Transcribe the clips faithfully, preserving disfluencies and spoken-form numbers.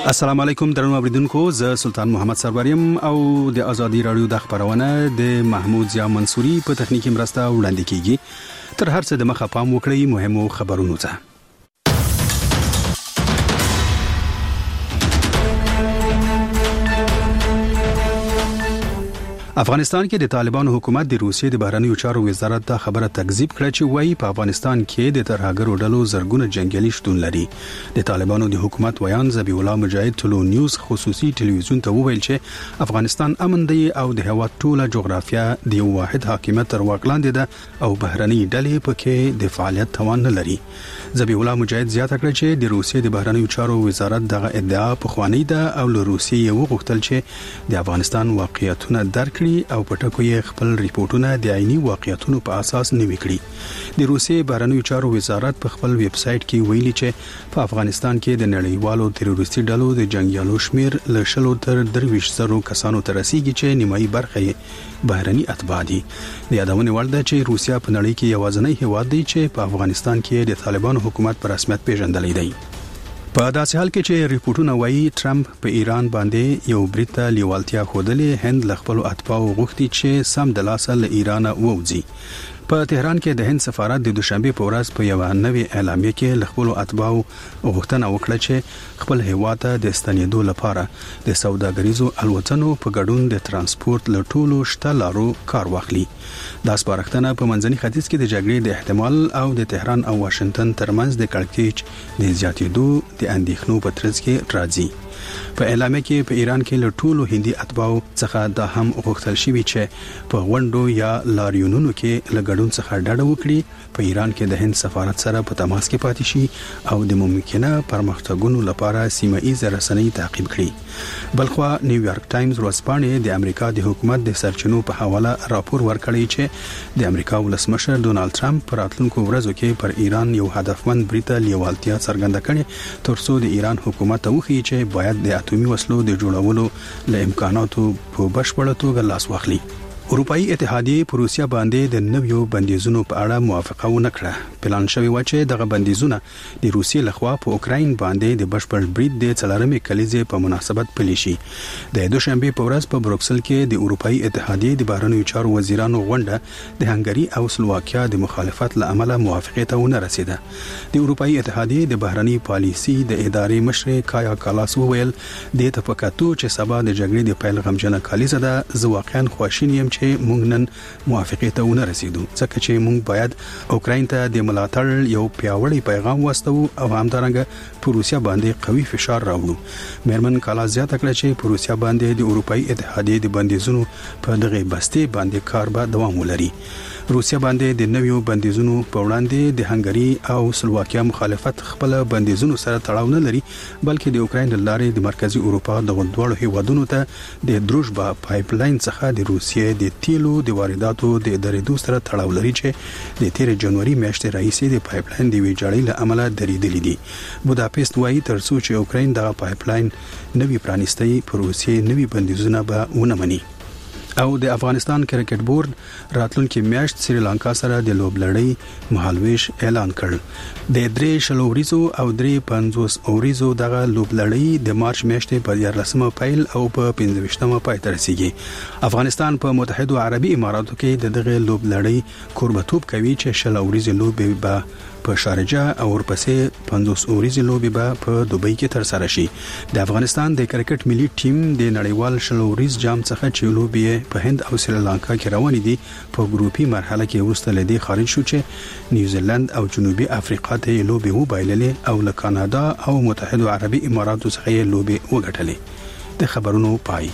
السلام علیکم درنو اوریدونکو، زه سلطان محمد سروریم او د ازادي رادیو د خبرونه د محمود ضیا منصوري په تخنیکی مرسته وړاندې کیږي. تر هر څه د مخه پام وکړئ مهمو خبرونو ته. افغانستان کې د طالبانو حکومت د روسیې د بهرنیو چارو وزارت دا خبره تکذیب کړه چې وایي په افغانستان کې د ترهګرو ډلو زرګونه جنگیالي شتون لري. د طالبانو د حکومت ویان ذبیح الله مجاهد ټلو نیوز خصوصي ټلویزیون ته وویل چې افغانستان امن دی او د هیواد ټوله جغرافیه د یو واحد حاکمیت تر واک لاندې ده او بهرني ډلې پکې د فعالیت توان نه لري. ذبیح الله مجاهد زیاته کړه چې د روسیې د بهرنیو چارو وزارت دغه ادعا په خوانی ده او له روسیې یو غوښتل چې د افغانستان واقعیتونه درک او پټکو یې خپل ریپورتونه د عیني واقعیتونو په اساس نوي کړي. د روسیې بهرنیو چارو وزارت په خپل ویب سټ کې ویلي چې په افغانستان کې د نړیوالو تروریستي ډلو د جنگیالو شمیر له شلو تر درویش زرو کسانو ته رسیدي چې نیمایي برخه یې بهرني اتباع دي. د یادونه وړ ده چې روسیا په نړۍ کې یوازینی هیواد دی چې په افغانستان کې د طالبانو حکومت په رسمیت پیژندلی دی. په داسې حال کې چې ریپورتونه وایي ټرمپ په ایران باندې یو بریته لیوالتیا خودلې، هند له خپل اتباعو غوښتي چې سم د لاسه له ایران ووځي. په تهران کې د هند سفارت د دوشنبه په ورځ په یو نوې اعلامیه کې له خپل اتباعو غوښتنه وکړه چې خپل هیواد ته د ستنېدو لپاره د سوداګریزو الوتنو په ګډون د ترانسپورت له ټولو شته لارو کار واخلي. دا سپارښتنه په منځني ختیځ کې د جګړې د احتمال او د تهران او واشنگټن ترمنځ د کړکېچ د زیاتېدو د اندېښنو په ترڅ کې راځي. په اعلامیه کې په ایران کې له ټولو هندي اتباعو څخه دا هم غوښتل شوی چې په غونډو یا لاریونونو کې له ګډون څخه ډډه وکړي، په ایران کې د هند سفارت سره په تماس کې پاتې شي او د ممکنه پرمختګونو لپاره سیمه ایز رسنۍ تعقیب کړي. بلخوا نیویارک ټایمز ورځپاڼې د امریکا د حکومت د سرچینو په حواله راپور ورکړی چې د امریکا ولسمشر ډونالد ټرمپ په راتلونکو ورځو کې پر ایران یو هدفمند بریته لیوالتیا څرګنده کړي ترڅو د ایران حکومت ته وښيي چې باید د اتومي وسلو د جوړولو له امکاناتو په بشپړه توګه لاس واخلي. اروپאי اتحادیه په روسیا باندې د نویو بندیزونو په اړه موافقه ونه کړه. پلان شوی و چې دغه بندیزونه د روسیې لخوا په اوکراین باندې د بشپړ برید د څلورمې کلیزې په مناسبت پلي شي. د دوشنبه په ورځ په بروکسل کې د اروپאי اتحادیه د بهرنیو چارو وزیرانو غونډه د هنګری او سلوواکیا د مخالفت له امله موافقه ته ونه رسیده. د اروپאי اتحادیه د بهرنی پالیسي د ادارې مشر کایا کالاس وویل د تفکاتو چې سبا د جګړې د پیل غمجنه کلیزه ده، زه واقعا خواشین یم چې مونږ نن موافقه ته ونه رسیدو، ځکه چې مونږ باید اوکراین ته د ملاتړ یو پیاوړی پیغام واستو او همدارنګه په روسیا باندې قوي فشار راوړو. میرمن کالا زیاته کړه چې په روسیا باندې د اروپאי اتحادیه د بندیزونو په دغه بستې باندې کار به دوام ولري. روسیا باندې د نویو بندیزونو په وړاندې د هنګری او سلوواکیا مخالفت خپل بندیزونو سره تړاو نه لري، بلکې د اوکراین لارې د مرکزی اروپا د غونډوالو هیوادونو ته د دروژبا پایپ لاین څخه د روسیې د تیلو د وارداتو د درېدو سره تړاو لري چې د تیر جنوري میاشتې راهیسې د پایپ لاین د ویجاړۍ له امله درېدلې دي. بوداپست وايي ترڅو چې اوکراین دغه پایپ لاین نوی پرانیستي په روسیې نوی بندیزونه به ونه مني. او د افغانستان کرکټ بورډ راتلونکي میاشت سریلانکا سره د لوبلړۍ مهالویش اعلان کړ. د درې شلو وریزو او درې پنځوس وریزو دغه لوبلړۍ د مارچ میاشتې په دیارلسمه پیل او په پنځه ویشتمه پای ته رسیږي. افغانستان په متحده عربي اماراتو کې د دغه لوبلړۍ کوربتوب کوي چې شل وریزې لوبې به په شارجه او ورپسې پنځوس وریزې لوبې به په دوبۍ کې تر سره شي. د افغانستان د کرکټ ملي ټیم د نړیوال شل وریز جام څخه چې لوبې په هند او سریلانکا کې روان دي په ګروپي مرحله کې وروسته لدی خارج شو چې نیوزیلند او جنوبي افریقا ته لوبې وبایللې او له کاناډا او متحده عربي اماراتو څخه لوبې وګټلې. د خبرونو پای.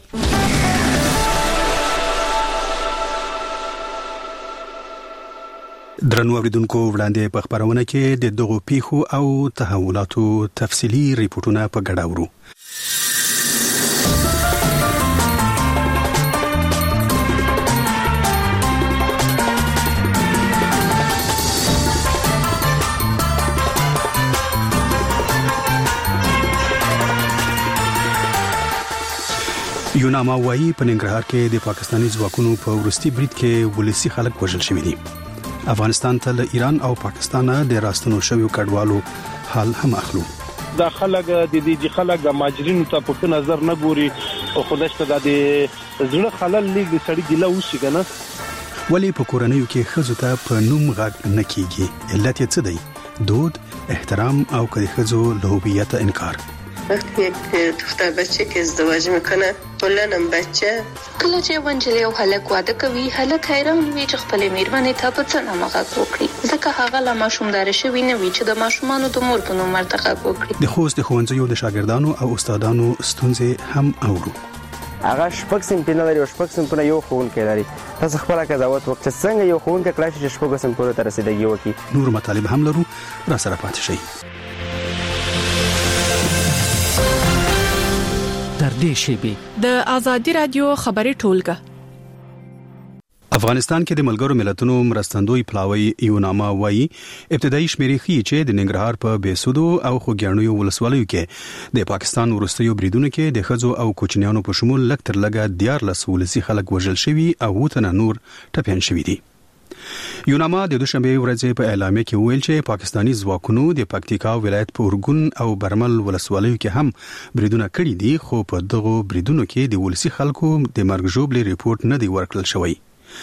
درنو اوریدونکو، وړاندې په خبرونه کې د دغو پیښو او تحولاتو تفصیلی ریپورتونه په ګډه ورو. یوناما وايي په ننګرهار کې د پاکستاني ځواکونو په ورستي برید کې ولسی خلک وژل شوي دي. افغانستان ته له ایران او پاکستان د راستنو شویو کډوالو حال هم اخلو. د خلک د دې خلک د ماجرینو ته په نظر نه ګوري او خودش ته د زړه خلل لیک د سړی ګیله وشي کنه. ولی په کورنیو کې خزو ته په نوم غږ نه کیږي، علت یې څه دی؟ دود، احترام او کدی خزو له هویت انکار. وقتی یک دختر بچه که ازدواج میکنه کلنم بچه کله چې ونجلې او هلک واده کوي، هلک حیران وي چې خپلې میرمنې ته په څه نامه غږ وکړي، ځکه هغه لا ماشومدار شوی نه وي چې د ماشومانو د مور په نوم ورته غږ وکړي. د خوست د ښوونځیو د شاګردانو او استادانو ستونزې هم اورو. هغه شپږ صنفونه لري او شپږ صنفونه یو ښوونکی لري. تاسو خپل قضاوت وکړئ چې څنګه یو ښوونکی کړای شي چې شپږ صنفونو ته رسیدګي وکړي. نور مطالب هم لرو، را سره پاتې شئ. تر دې شیبې د ازادي رادیو خبري ټولګه. افغانستان کې د ملګرو ملتونو مرستندوی پلاوی یوناما وایي ابتدایي شمیرې ښیي چې د ننګرهار په بیسودو او خوګیاڼیو ولسوالیو کې د پاکستان وروستیو بریدونو کې د ښځو او کوچنیانو په شمول لږ تر لږه دیارلس ولسي خلک وژل شوي او اووه تنه نور ټپیان شوي دي. یوناما د دوشنبه ورځې په اعلامیه کې ویل چې پاکستانی ځواکونو د پکتیکا ولایت په اورګون او برمل ولسوالیو کې هم بریدونه کړي دي، خو په دغه بریدونو کې د ولسي خلکو د مرګ ژوبلې ریپورت نه دی ورکړل شوی.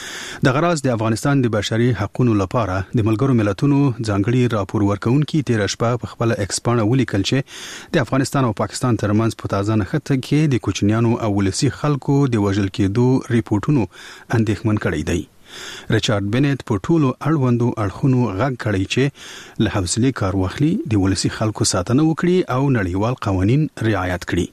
د غراض د افغانستان د بشري حقوقو لپاره د ملګرو ملتونو ځانګړي راپور ورکونکي تیر شپه په خپل ایکسپانه ولیکل چې د افغانستان او پاکستان ترمنځ په تازه نښته کې د کوچنیانو او ولسي خلکو د وژل کېدو ریپورتونو اندېښمن کړي دي. ریچارډ بنت په ټولو اړوندو اړخونو غږ کړی چې له حوصلې کار واخلي، د ولسي خلکو ساتنه وکړي او نړیوال قوانین رعایت کړي.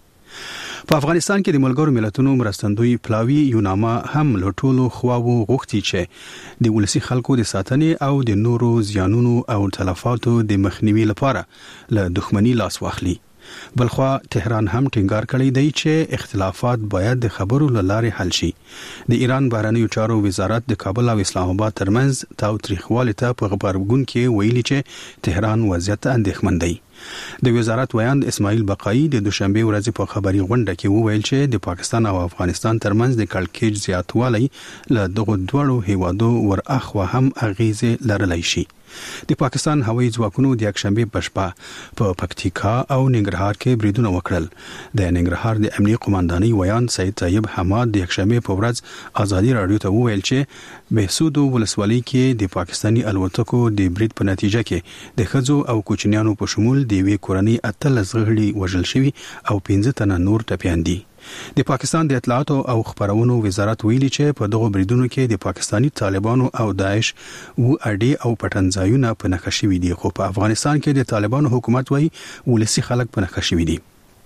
په افغانستان کې د ملګرو ملتونو مرستندوی پلاوی یوناما هم له ټولو خواو غوښتي چې د ولسي خلکو د ساتنې او د نورو زیانونو او تلفاتو د مخنیوي لپاره له دښمنۍ لاس واخلي. بلخوا تهران هم ټینګار کړی دی چې اختلافات باید د خبرو له لارې حل شي. د ایران بهرنیو چارو وزارت د کابل او اسلام آباد ترمنځ تاوتریخوالي ته په خبرګون کې ویلي چې تهران وضعیت اندېښمن دی. د وزارت ویاند اسماعیل بقایی د دوشنبه ورځې په خبري غونډه کې وویل چې د پاکستان او افغانستان ترمنځ د کړکېچ زیاتوالی له دغه دوړو هیوادو ور اخوا هم اغیزه لرلی شي. د پاکستان هوایي ځواکونو د یکشنبه په شپه په پکتیکا او ننګرهار کې بریدونه وکړل. د ننګرهار د امنیه قوماندانۍ ویاند سید طیب حماد د یکشنبه په ورځ ازادي رادیو ته وویل چې بهسودو ولسوالۍ کې د پاکستاني الوتکو د برید په نتیجه کې د ښځو او کوچنیانو په شمول د یوې کورنۍ اتلس غړي وژل شوي او پنځه تنه نور ټپیان دي. د پاکستان د اطلاعاتو او خبرونو وزارت ویلي چې په دغه بریدونو کې د پاکستانی طالبانو او داعش و اډي او پټنځایونه په نښه شوي دي، خو په افغانستان کې د طالبانو حکومت وایي ولسي خلک په نښه شوي دي.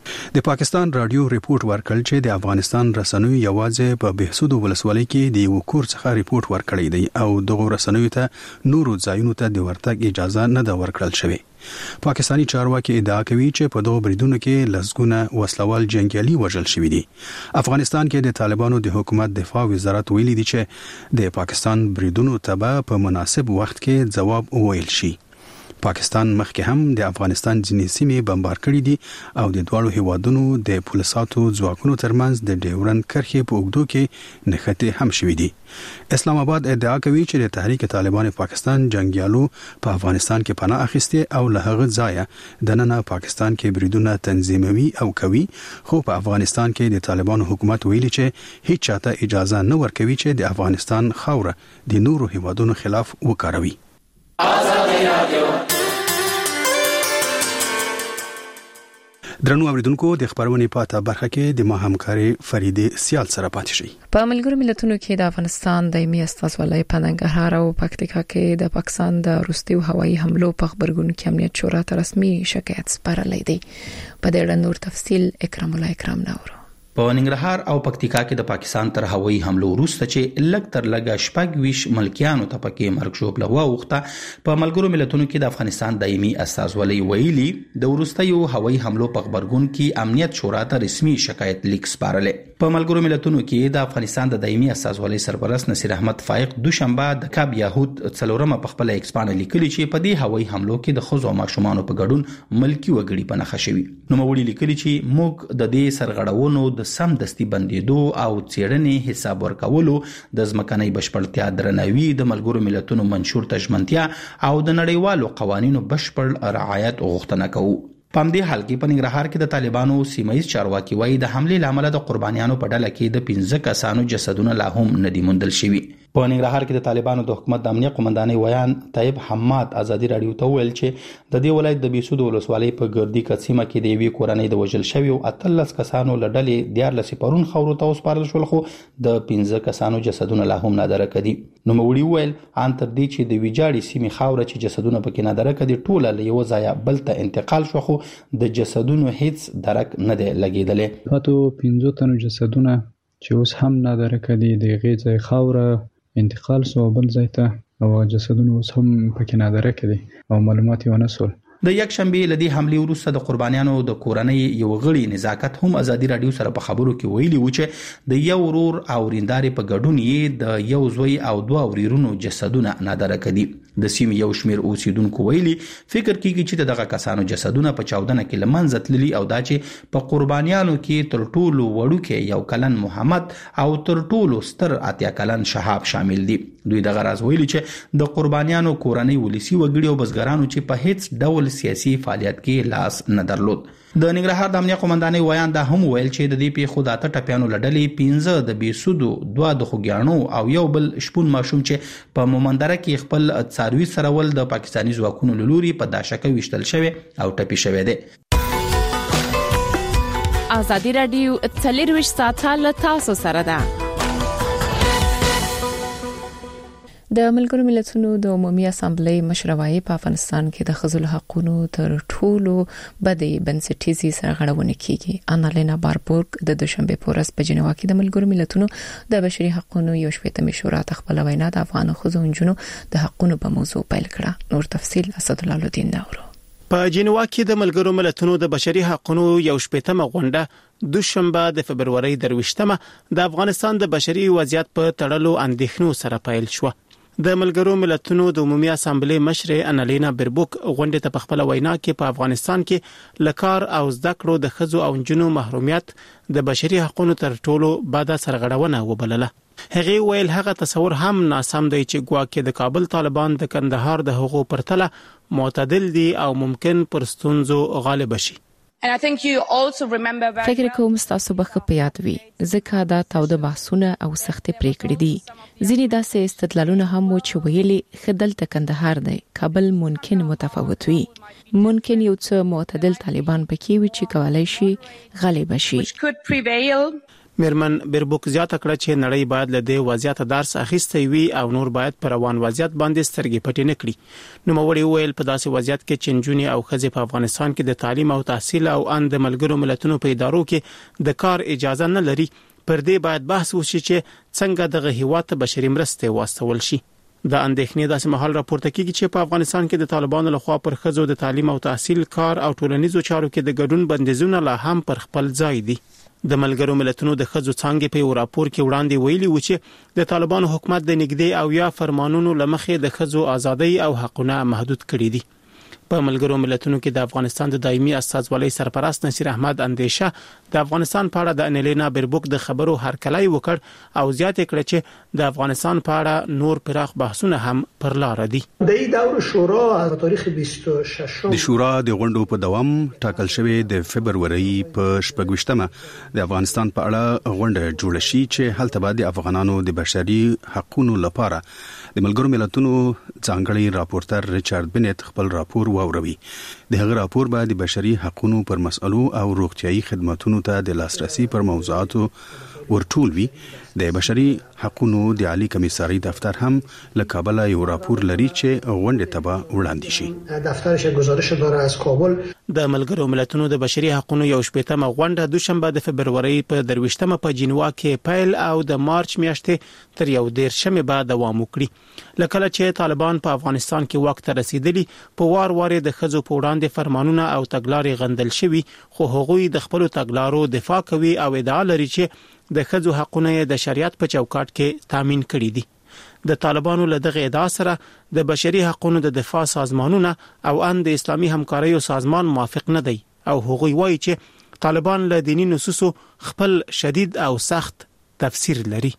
د پاکستان رادیو ریپورت ورکړل چې د افغانستان رسنیو یوازې په بهسودو ولسوالۍ کې د یو کور څخه ریپورت ورکړی دی او دغه رسنیو ته نورو ځایونو ته د ورتګ اجازه نه ده ورکړل شوې. پاکستانی چارواکي ادعا کوي چې په دغه بریدونو کې لسګونه وسلوال جنگیالي وژل شوي دي. افغانستان کې د طالبانو د حکومت دفاع وزارت ویلي دی چې د پاکستان بریدونو ته په مناسب وخت کې ځواب وویل شي. پاکستان مخکې هم د افغانستان ځینې سیمې بمبار کړې دي او د دواړو هیوادونو د پولیساتو ځواکونو ترمنځ د ډیورند کرښې په اوږدو کې نښتې هم شوې دي. اسلام آباد ادعا کوي چې د تحریک طالبان پاکستان جنگیالو په افغانستان کې پناه اخیسته او له هغه ځایه د نن پاکستان کې بریدونه تنظیموي او کوي، خو په افغانستان کې د طالبانو حکومت ویلي چې هیڅ چاته اجازه نه ورکوي چې د افغانستان خاوره د نورو هیوادونو خلاف وکاروي. درنو اوریدونکو د خبرونې پاته برخه کې د ما همکاري فریده سیال سره پاتې شي. په ملګرو ملتونو کې د افغانستان دایمي استازولۍ په ننګرهار او پکتیکا کې د پاکستان د وروستیو هوایي حملو په خبرګون کې امنیت شورا ته رسمي شکایت سپارلی دی. په دې اړه نور تفصیل اکرام الله اکرام نورو. په ننګرهار او پکتیکا کې د پاکستان تر هوایي حملو وروسته چې لږ تر لږه شپږ ویش ملکیانو ته پکې مرګ ژوبله واوښته، په ملګرو ملتونو کې د افغانستان دایمي استازولۍ ویلي د وروستیو هوایي حملو په خبرګون کې امنیت شورا ته رسمي شکایت لیک سپارلی. په ملګرو ملتونو کې د افغانستان د دایمي استازولۍ سرپرست نصیر احمد فائق دوشنبه د کاب یهود څلورمه په خپل ایکسپانه لیکلي چې په دې هوایي حملو کې د ښځو او ماشومانو په ګډون ملکی وګړي په نښه شوي. نوموړي لیکلي چې موږ د دې سرغړونو د سم دستي بندیدو او څېړنې حساب ورکولو، د ځمکنۍ بشپړتیا درناوي، د ملګرو ملتونو منشور ته ژمنتیا او د نړیوالو قوانینو بشپړ رعایت غوښتنه کوو. په دې حال کې په ننګرهار کې د طالبانو سیمایي چارواکي وایي د حمله لامل د قربانیانو په ډله کې د پنځه کسانو جسدونه لا هم نه دي موندل شوي. په ننګرهار کې د طالبانو د حکومت د امنیت قومندانۍ ویان طیب حماد ازادي رادیو ته ویل چې د دې ولایت د بیسود ولسوالۍ په ګردی قسمه کې د یوې کورنۍ د وژل شوی او اتلس کسانو لړلې دیارلس پرون خورو ته وسپارل شول خو د پنځه کسانو جسدونه لا هم نادره کړي. نو موري ویل ان تر دې چې د ویجاړي سیمې خاوره چې جسدونه پکې نادره کړي ټوله له یو ځای بل ته انتقال شو خو د جسدونو هیڅ درک نه دی لګیدلې. پاتو پنځه تنو جسدونه چې اوس هم نادره کړي د غیځای خاوره انتقال سو بل ځای ته او جسدونه اوس هم پکې نادره کړي او معلومات یې ونه سول. د یک شنبه لدی حمله وروسته د قربانیانو د کورنۍ یو غړي نزاکت هم ازادي رادیو سره په خبرو کې ویلي و چې د یو ورور او رینداري په ګډون یې د یو زوی او دوه وريرونو جسدونه نادره کړي. د سیمې یو شمیر اوسیدونکو ویلي فکر کیږي چې دغه کسانو جسدونه په چاودنه کې لمنځه تللي او دا چې په قربانیانو کې تر ټولو وړوکې یو کلن محمد او تر ټولو ستر اتیا کلن شهاب شامل دي. دوی دغه راز ویلي چې د قربانیانو کورنۍ ولسی وګړي او بزګرانو چې په هیڅ ډول سیاسي فعالیت کې لاس نه درلود. د ننګرهار د امنیت قومندانۍ ویان دا هم ویل چې د دې پیښو د اته ټپیانو لړلې پنځه د بیسودو دوه د خوګیانو او یو بل شپون ماشوم چې په مومندره کې خپل څاروي سره ول د پاکستاني ځواکونو لوري په داشکه وشتل شوی او ټپي شوی دی. ازادي رادیو څلور ساعته له تاسو سره ده. د ملګرو ملتونو د عمومي اسامبلې مشروعي په افغانستان کې د ښځو حقوقو تر ټولو بدې بنسټیزي سرغړونه کیږي. انالینا باربورګ د دوشنبه پورس په جنیوا کې د ملګرو ملتونو د بشري حقوقو یو شپږمه شورا تخپل وینا د افغان ښځو جنونو د حقوقو په موضوع پیل کړه. نور تفصيل اسد الله الدین نورو. په جنیوا کې د ملګرو ملتونو د بشري حقوقو یو شپږمه غونډه دوشنبه د فبرवरी درويشتمه د افغانستان د بشري وضعیت په تړلو اندېښنو سره پیل شو. د ملګرو ملتونو د عمومي اسامبلې مشر انالینا بربوک غونډه ته په خپل وینا کې په افغانستان کې لکار او زده کړو د ښځو او نجونو محرومیت د بشري حقوقو تر ټولو بده سرغړونه وبلله. هغه ویل هغه تصور هم ناسم دی چې ګواکې د کابل طالبان د کندهار د حقوقو پرتله معتدل دي او ممکن پر ستونزو غالب شي. فکر کوم تاسو به په یاد وي ځکه دا تاوده بحثونه او سختې پریکړې دي. ځینې داسې استدلالونه هم و چې ویلي خدل ته کندهار دی کابل ممکن متفاوت وي. ممکن یو څه معتدل طالبان پکې وي چې کولای شي غالب شي. میرمن بربوک زیاته کړه چې نړۍ باید له دې وضعیت درس اخیستی وي او نور باید پر روان وضعیت باندې سترګې پټې نه کړي. نو موري ویل په داسې وضعیت کې چې نجونې او ښځې په افغانستان کې د تعلیم او تحصیل او ان د ملګرو ملتونو په ادارو کې د کار اجازه نه لري پر دې باید بحث وشي چې څنګه دغه هیواد ته بشري مرستې واستول شي. د اندېښنې داسې مهال راپورته کیږي چې په افغانستان کې د طالبانو لخوا پر ښځو د تعلیم او تحصیل کار او ټولنیزو چارو کې د ګډون بندیزونه لا هم پر خپل ځای دي. د ملګرو ملتونو د ښځو څنګه په راپور کې وړاندې ویلي و چې د طالبانو حکومت د نګدې او یا فرمانونو لمخې د ښځو ازادۍ او حقوقونه محدود کړي دي. په ملګرو ملتونو کې د افغانستان د دایمي استازولۍ سرپرست نصیر احمد اندیشه د افغانستان په اړه د انیلینا بربوک د خبرو هرکلی وکړ او زیاته کړه چې د افغانستان په اړه نور پراخ بحثونه هم پر لار دي. د دور شورا په تاریخ بیست و شش د شورا د غونډو په دوام ټاکل شوی د فبرवरी په شپږمه د افغانستان په اړه غونډه جوړ شي چې هلته به د افغانانو د بشري حقوقو لپاره د ملګرو ملتونو ځانګړي راپورټر ریچارډ بنت خپل راپور واوروي. د هغه راپور به د بشري حقوقو پر مسئلو او روغتيایي خدماتو ته د لاسرسي پر موضوعاتو ورټول وی. د بشري حقوقو د عالی کمیساري دفتر هم له کابل یو راپور لري چې غونډه ته وړاندې شي. دفترش گزارش داره از کابل. د ملګرو ملتونو د بشري حقوقو یو شپږمه غونډه دوشنبه د فبرवरी په درويشتمه په جنیوا کې پیل او د مارچ میاشتې تر یو دیرشمه بعد دوام وکړي. لکه چې طالبان په افغانستان کې وخت رسیدلی په وار وار د خځو په وړاندې فرمانونه او تګلارې غندل شوی خو هغوی د خپل تګلارو دفاع کوي او ادعا لري چې د خځو حقوقونه د شریعت په چوکاټ کې تامین کړي دي. د طالبانو له دغه ادعا سره د بشري حقوقو د دفاع سازمانونه او ان د اسلامي همکاریو سازمان موافق نه دی او هغوی وایي چې طالبان له دینی نصوصو خپل شدید او سخت تفسیر لري.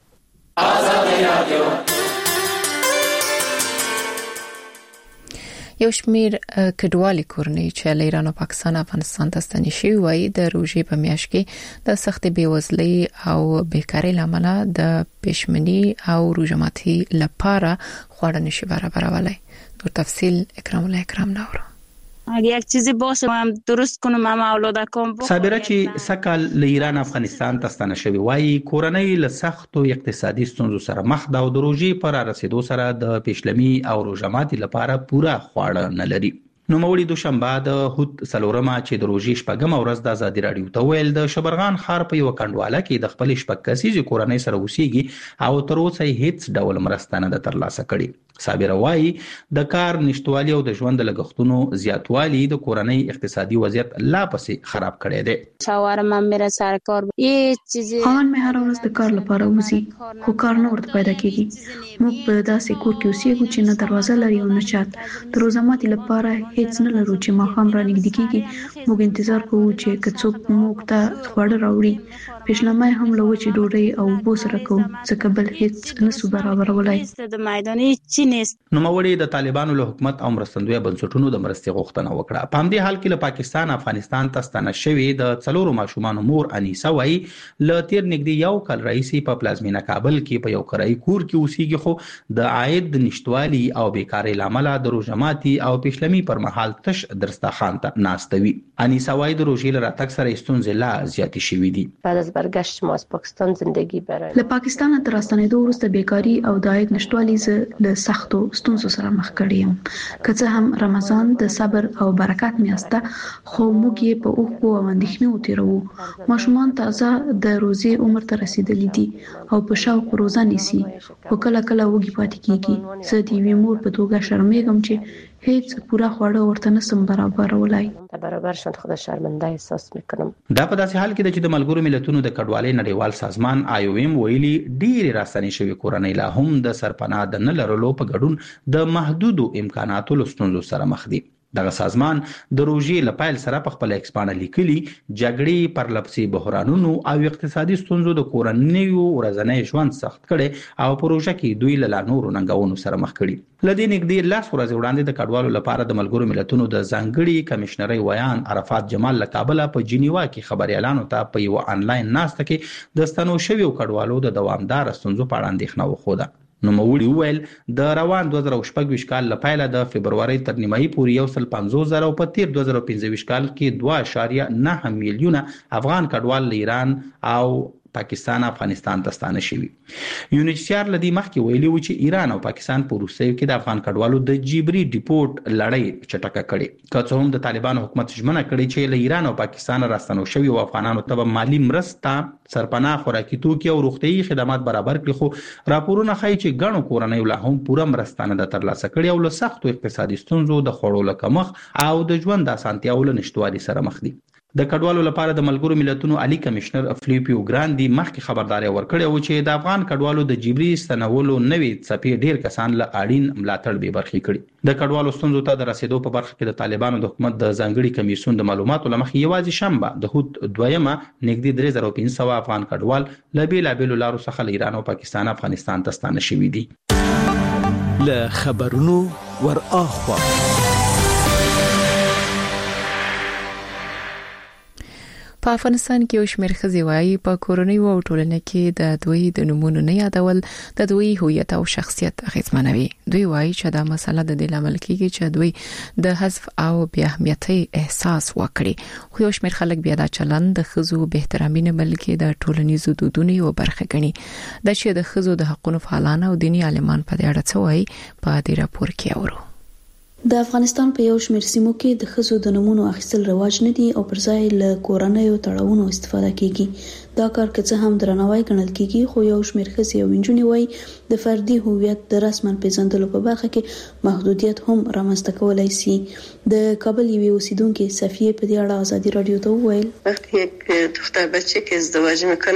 یو شمیر کډوالي کورنۍ چې له ایران او پاکستان افغانستان ته ستنې شوي وای د روزي په میاشت کې د سخت بیوزلۍ او بیکاری لامل د پښمنۍ او روزماتي لپاره خوړه نشي برابرولای. نور تفصیل اکرام الله اکرام نور. اگه یک چیزی باشه هم درست کنم هم اولادکم بخورم. صابره چې سکل له ایران افغانستان ته ستنه شوی وای کورنۍ له سختو اقتصادي ستونزو سره مخ ده او د روزي پر رسیدو سره د پښلمي او روزماتي لپاره پوره خواړه نه لري. نو موړي دوشنبه د هوت سلورمه چې د روزي شپږم ورځ د ازادي رادیو ته ویل د شبرغان ښار په یو کندواله کې د خپل شپږ کسیزې کورنۍ سره اوسېږي او تر اوسه هیڅ ډول مرسته نه ده ترلاسه کړې. صابره وایي د کار نشټوالي او د ژوند لګښتونو زیاتوالی د کورنۍ اقتصادي وضعیت لا پسې خراب کړی دی. شاور من میره سر کار هیڅ چیزی خان مې هر ورځ د کار لپاره وځي خو کار نه ورته پیدا کیږي. موږ په داسې کور کې اوسېږو چې نه دروازه لري او نه چت. د روزماتي لپاره هیڅ نه لرو چې ماښام را نږدې کیږي. موږ انتظار کوو چې که څوک موږ ته خواړه راوړي. پښلمای هم له وچې ډوډۍ او اوبو سره کوو ځکه بل هیڅ نسو برابرولای. د میداني چینه نو موړي د طالبانو له حکومت او مرستندوی بنسټونو د مرستې غوښتنه وکړه. په همدې حال کې له پاکستان افغانستان ته ستنه شوی د څلورو ماشومان مور انیسه وای ل تیر نږدې یو کال رئیسي په پلازمینه کابل کې په یو کرایي کور کې اوسېږي خو د عاید نشټوالي او بیکاری لامل د روزماتي او پښلمي پر مهال تش درستخان ته ناستوي. انیسه وای د روزي له راتګ سره ستونزې لا زیاتې شوې دي. بعد از برگشت ما از پاکستان زندگی برای له پاکستان تر راستنېدو وروسته بیکاری او د عاید نشټوالي ز له سختو ستونزو سره مخ کړی یم. که څه هم رمضان د صبر او برکت میاشت ده خو موږ یې په اوښکو او اندېښنو تیروو. ماشومان تازه د روزي عمر ته رسیدلي دي او په شوق روزه نیسي خو کله کله وږي پاتې کیږي. زه د یوې مور په توګه شرمېږم چې هیڅ پوره خواړه ورته نسم برابرولای. برابرشان خود شرمنده احساس میکنم. دا په داسې حال کې د چې د ملګرو ملتونو د کډوالۍ نړیوال سازمان آی او ایم ویلي ډېری راستنې شوی کورنۍ لا هم د سرپناه د نه لرلو په ګډون د محدودو امکاناتو له ستونزو سره مخ دي. دغه سازمان د روزي لپایل سره په خپل ایکسپانه لیکلي جګړې پرلپسې بحرانونو او اقتصادي ستونزو د کورنیو ورځنی ژوند سخت کړي او پروژه کې دوی له نورو ننګونو سره مخ کړي. لدې نږدې لاس ورځې وړاندې د کډوالو لپاره د ملګرو ملتونو د ځانګړي کمشنري ویان عرفات جمال له کابل په جنیوا کې خبريالانو ته په یو انلاین ناسته کې د ستنو شویو کډوالو د دوامدار ستونزو په اړه اندېښنه وښوده. نو موړي وویل د روان دوه زره شپږ کال لپاره د فبرवरी تر نیمایي پورې یو سل پنځوس زره او په تیر دوه زره پنځه کال کې دوه اعشاریه نه میلیونه افغان کډوال له ایران او پاکستان افغانستان ته ستانه شوي. یونیسیار لدی مخکې ویلي و چې ایران او پاکستان په روسیې کې د افغان کډوالو د جبري ډیپورت لړۍ چټکه کړي. که څه هم د طالبانو حکومت ژمنه کړې چې له ایران او پاکستان راستنو شوي او افغانانو ته مالی مرسته سرپناه خوراکي توکي او روغتيایي خدمات برابر کړي خو راپورونه ښایي چې ګڼو کورنۍ لا هم پوره مرسته نه ده ترلاسه کړې او له سختو اقتصادي ستونزو د خوړو له کمښت او د ژوند د اسانتیاو له نشټوالي سره مخ دي. د کډوالو لپاره د ملګرو ملتونو عالی کمشنر فلیپیو ګراندي مخکې خبرداري ورکړې و چې د افغان کډوالو د جبري ستنولو نوې څپې ډیر کسان له اړین ملاتړ به برخې کړي. د کډوالو ستونزو ته د رسیدو په برخه کې د طالبانو د حکومت د ځانګړي کمیسیون د معلوماتو لمخې یوازې شنبه د هوت دویمه نږدې درې زره پنځه سوه افغان کډوال له بیلابېلو لارو څخه له ایران او پاکستان افغانستان ته ستانه شوي دي. له خبرونو ور اخوا په افغانستان کې یو شمېر ښځې وایي په کورنۍ او ټولنه کې د دوی د نومونو نه یادول د دوی هویت او شخصیت اغېزمنوي. دوی وایي چې دا مسله د دې لامل کېږي چې دوی د حذف او بې اهمیتۍ احساس وکړي. خو یو شمېر خلک بیا دا چلند د ښځو بې احترامي نه بلکې د ټولنیزو دودونو یو برخه ګڼي. دا چې د ښځو د حقوقو فعالان او دینی عالمان په دې اړه څه وایي په دې راپور کې اورو. د افغانستان په یو شمېر سیمو کې د ښځو د نومونو اخیستل رواج نه دي او پر ځای له کورنیو تړاوونو استفاده کیږي. دا کار که څه هم درناوی ګڼل کیږي خو یو شمېر ښځې او نجونې وایي د فردي هویت د رسماً پیژندلو په برخه کې محدودیت هم رامنځته کولای شي. د کابل یوې اوسیدونکې صفیه په دې اړه ازادي رادیو ته وویل وقتی یک دختر بچه که ازدواج میکنه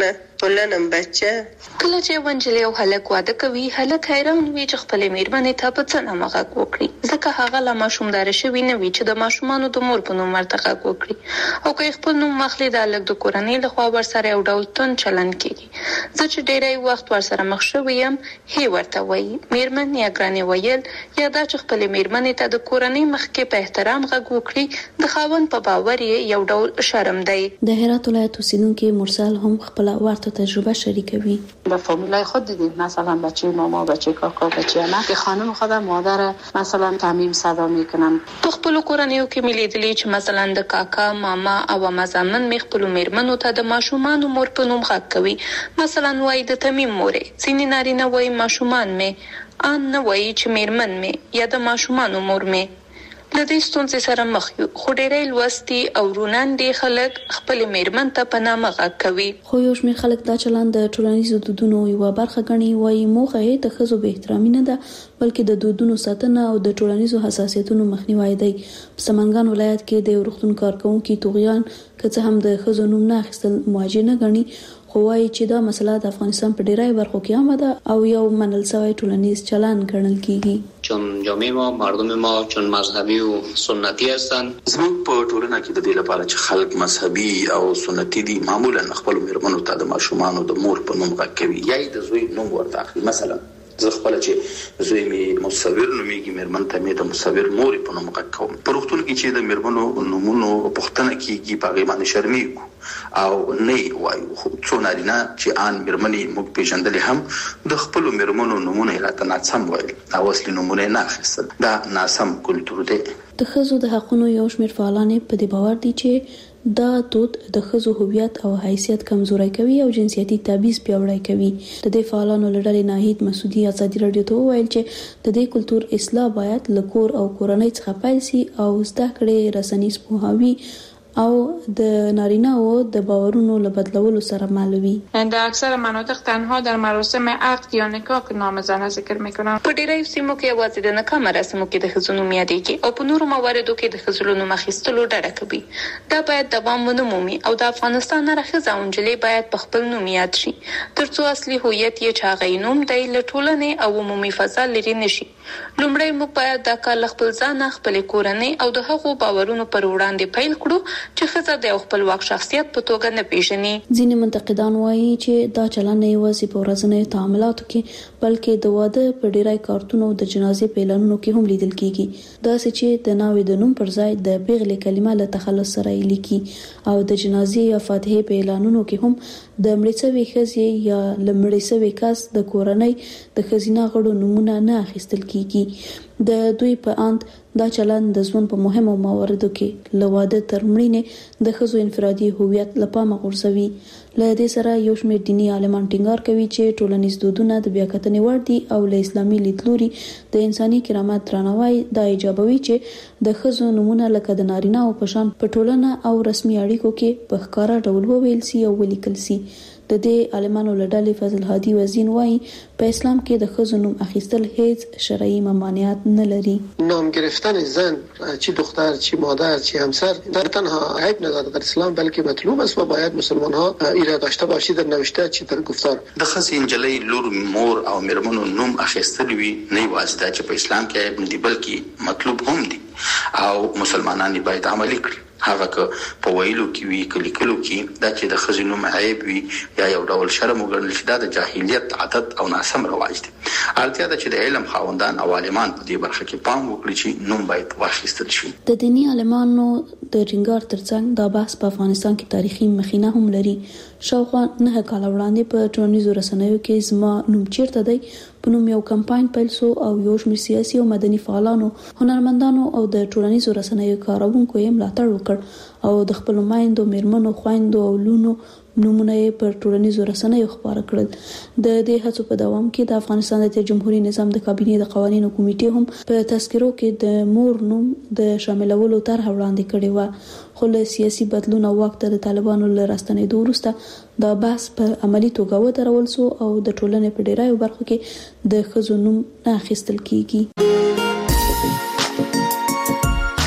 ولنم بچه. کله چې ونجلې او هلک واده کوي، هلک حیران وي چې خپل میرمنې ته په څه نه مغاک وکړي، ځکه هغه لا ماشومدار شوی نه وي چې د ماشومانو د مور په نوم ورته غږ وکړي، او که خپل نوم مخلي د هلک د کورنۍ لخوا ورسره یو ډول تون چلن کیږي. زه چې ډیری وخت ورسره مخ شوی یم، هی ورته وایي میرمن یا ګرانې ویل، یا دا چې خپل میرمنې ته د کورنۍ مخکې په احترام غږ وکړي د خاوند په باور یې یو ډول شرم دی. د هرات ولایت اوسیدونکو مرسل هم خپل ورته تجربه شریکوي. با فامیلای خود دیدیم، مثلا بچه ماما، بچه کاکا، بچه انا که خانم خودم مادر مثلا تعمیم صدا میکنن. په خپل کورنیو کې ملي دي چې مثلا د کاکا، ماما او مزامن می خپل میرمنو ته د ماشومان مور په نوم غږ کوي. مثلا وای د تمیم مورې، ځینې نارینه وای ماشومان می، ان نه وای چې میرمن می یا د ماشومان مور می. لدې ستونزې سره مخ یو، خو ډېری لوستي او روناندې خلک خپل میرمن ته په نامه غږ کوي. خو یو شمېر خلک دا چلند د ټولنیزو دودونو یوه برخه ګڼي. وایي موخه یې د ښځو بې احترامي نه ده، بلکې د دودونو ساتنه او د ټولنیزو حساسیتونو مخنیوی دی. په سمنګان ولایت کې د یو روغتون کارکوونکي طغیان که څه هم د ښځو نوم نه اخیستل مواجه نه ګڼي، خو وایي چې دا مسله د افغانستان په ډیری برخو کې عامه ده او یو منل شوی ټولنیز چلند ګڼل کیږي. چون جامعه ما، مردم ما چون مذهبی و سنتی هستند، زموږ په ټولنه کې د دې لپاره چې خلک مذهبي او سنتي دي، معمولا خپل میرمنو ته د ماشومانو د مور په نوم غږ کوي یا د زوی نوم ورته اخلي. مثلا زه خپل چې زوی می مصور نومېږي، میرمن ته می د مصور مور په نوم غږ کوم. په روغتون کې چې د میرمنو نومونو پوښتنه کیږي، په هغې باندې شرمېږو او نه وایو. خو څو نارینه چې آن میرمنې موږ پیژندلې هم د خپلو میرمنو نومونه یې راته ناسم ویل او اصلي نومونه یې نه اخیستل. دا ناسم کلتور دی. د ښځو د حقونو یو شمېر فعالان په دې باور دي چې دا دود د ښځو هویت او حیثیت کمزوري کوي او جنسیتي تبعیض پیاوړی کوي. د دې فعالانو له ډلې ناهید مسعودي ازادي رادیو ته وویل چې د دې کلتور اصلاح باید له کور او کورنۍ څخه پیل شي او زده کړې، رسنیز پوهاوی او د نارینه او د باورونو له بدلولو سره مل وي. در اکثر مناطق تنها در مراسم عقد یا نکاح که نام زنه ذکر میکنن. په ډیری سیمو کې یوازې د نکاح مراسمو کې د ښځو نوم یادېږي او په نورو مواردو کې د ښځو نوم اخیستلو ډډه کوي. دا باید دوام ونه مومي او د افغانستان هره ښځه او نجلۍ باید په خپل نوم یاد شي، ترڅو اصلي هویت یې چې هغه نوم دی له ټولنې او عمومي فضا لرې نشي. لومړی موږ باید دا کار له خپل ځانه، خپلې کورنۍ او د هغو باورونو پر وړاندې پیل کړو چې ښځه د خپلواک شخصیت په توګه نه پیژني. ځینې منتقدان وایي چې دا چلن نه یوازې په ورځنیو تعاملاتو کې بلکې د واده په ډیری کارتونو او د جنازې په اعلانونو کې هم لیدل کیږي. داسې چې د ناوې د نوم پر ځای د پیغلې کلمه له تخلص سره لیکي او د جنازې یا فاتحې په اعلانونو کې هم د مړې شوې ښځې یا له مړې شوي کس د کورنۍ د ښځینه غړو نومونه نه اخیستل کیږي. د دوی په اند دا چلن د ژوند په مهمو مواردو کې له واده تر مړینې د ښځو انفرادي هویت له پامه غورځوي. له دې سره یو شمېر دیني عالمان ټینګار کوي چې ټولنیز دودونه د بیاکتنې وړ دي او له اسلامي لیدلوري د انساني کرامت درناوی دا ایجابوي چې د ښځو نومونه لکه د نارینه او په شان په ټولنه او رسمي اړیکو کې په ښکاره ډول وویل سي او ولیکل سي. د دې عالمانو له ډلې فضل هادي وزین وایي په اسلام کې د ښځو نوم اخیستل هیڅ شرعي ممانعت نه لري. نام گرفتن زن، چی دختر، چی مادر، چی همسر، در تنها عیب ندارد در اسلام، بلکه مطلوب است و باید مسلمان ها ایره داشته باشی در نوشته چی در گفتار. د ښځې نجلۍ لور مور او میرمنو نوم اخیستل وي نه یوازې دا چې په اسلام کې عیب نه دي بلکې مطلوب هم دي او مسلمانان باید عملي کړي. هغه که په ویلو کې وي که لیکلو کې دا چې د ښځې نوم عیب وي یا یو ډول شرم وګڼل شي، دا د جاهلیت عادت او ناسم رواج دی. اړتیا ده چې د علم خاوندان او عالمان په دې برخه کې پام وکړي چې نوم باید واخیستل شي. د دیني عالمانو د ټینګار ترڅنګ دا بحث په افغانستان کې تاریخي مخینه هم لري. شاوخوا نه کال وړاندې په ټولنیزو رسنیو کې زما نوم چیرته دی په نوم یو کمپاین پیل شو او یو شمېر سیاسي او مدني فعالانو، هنرمندانو او د ټولنیزو رسنیو کارونکو یې ملاتړ وکړ او د خپلو میندو، میرمنو، خویندو او لونو نومونه یې پر ټولنیزو رسنیو خپاره کړل. د دې هڅو په دوام کې د افغانستان د جمهوریت نظام د کابینې د قوانینو کمیټې هم په تذکرو کې د مور نوم د شاملولو طرحه وړاندې کړې و. خو له سیاسي بدلون او وخت د طالبانو له راستنېدو وروسته دا بحث په عملی توګه ودرول شو او د ټولنې په ډیرایو برخو کې د ښځو نوم نه اخیستل کیږي.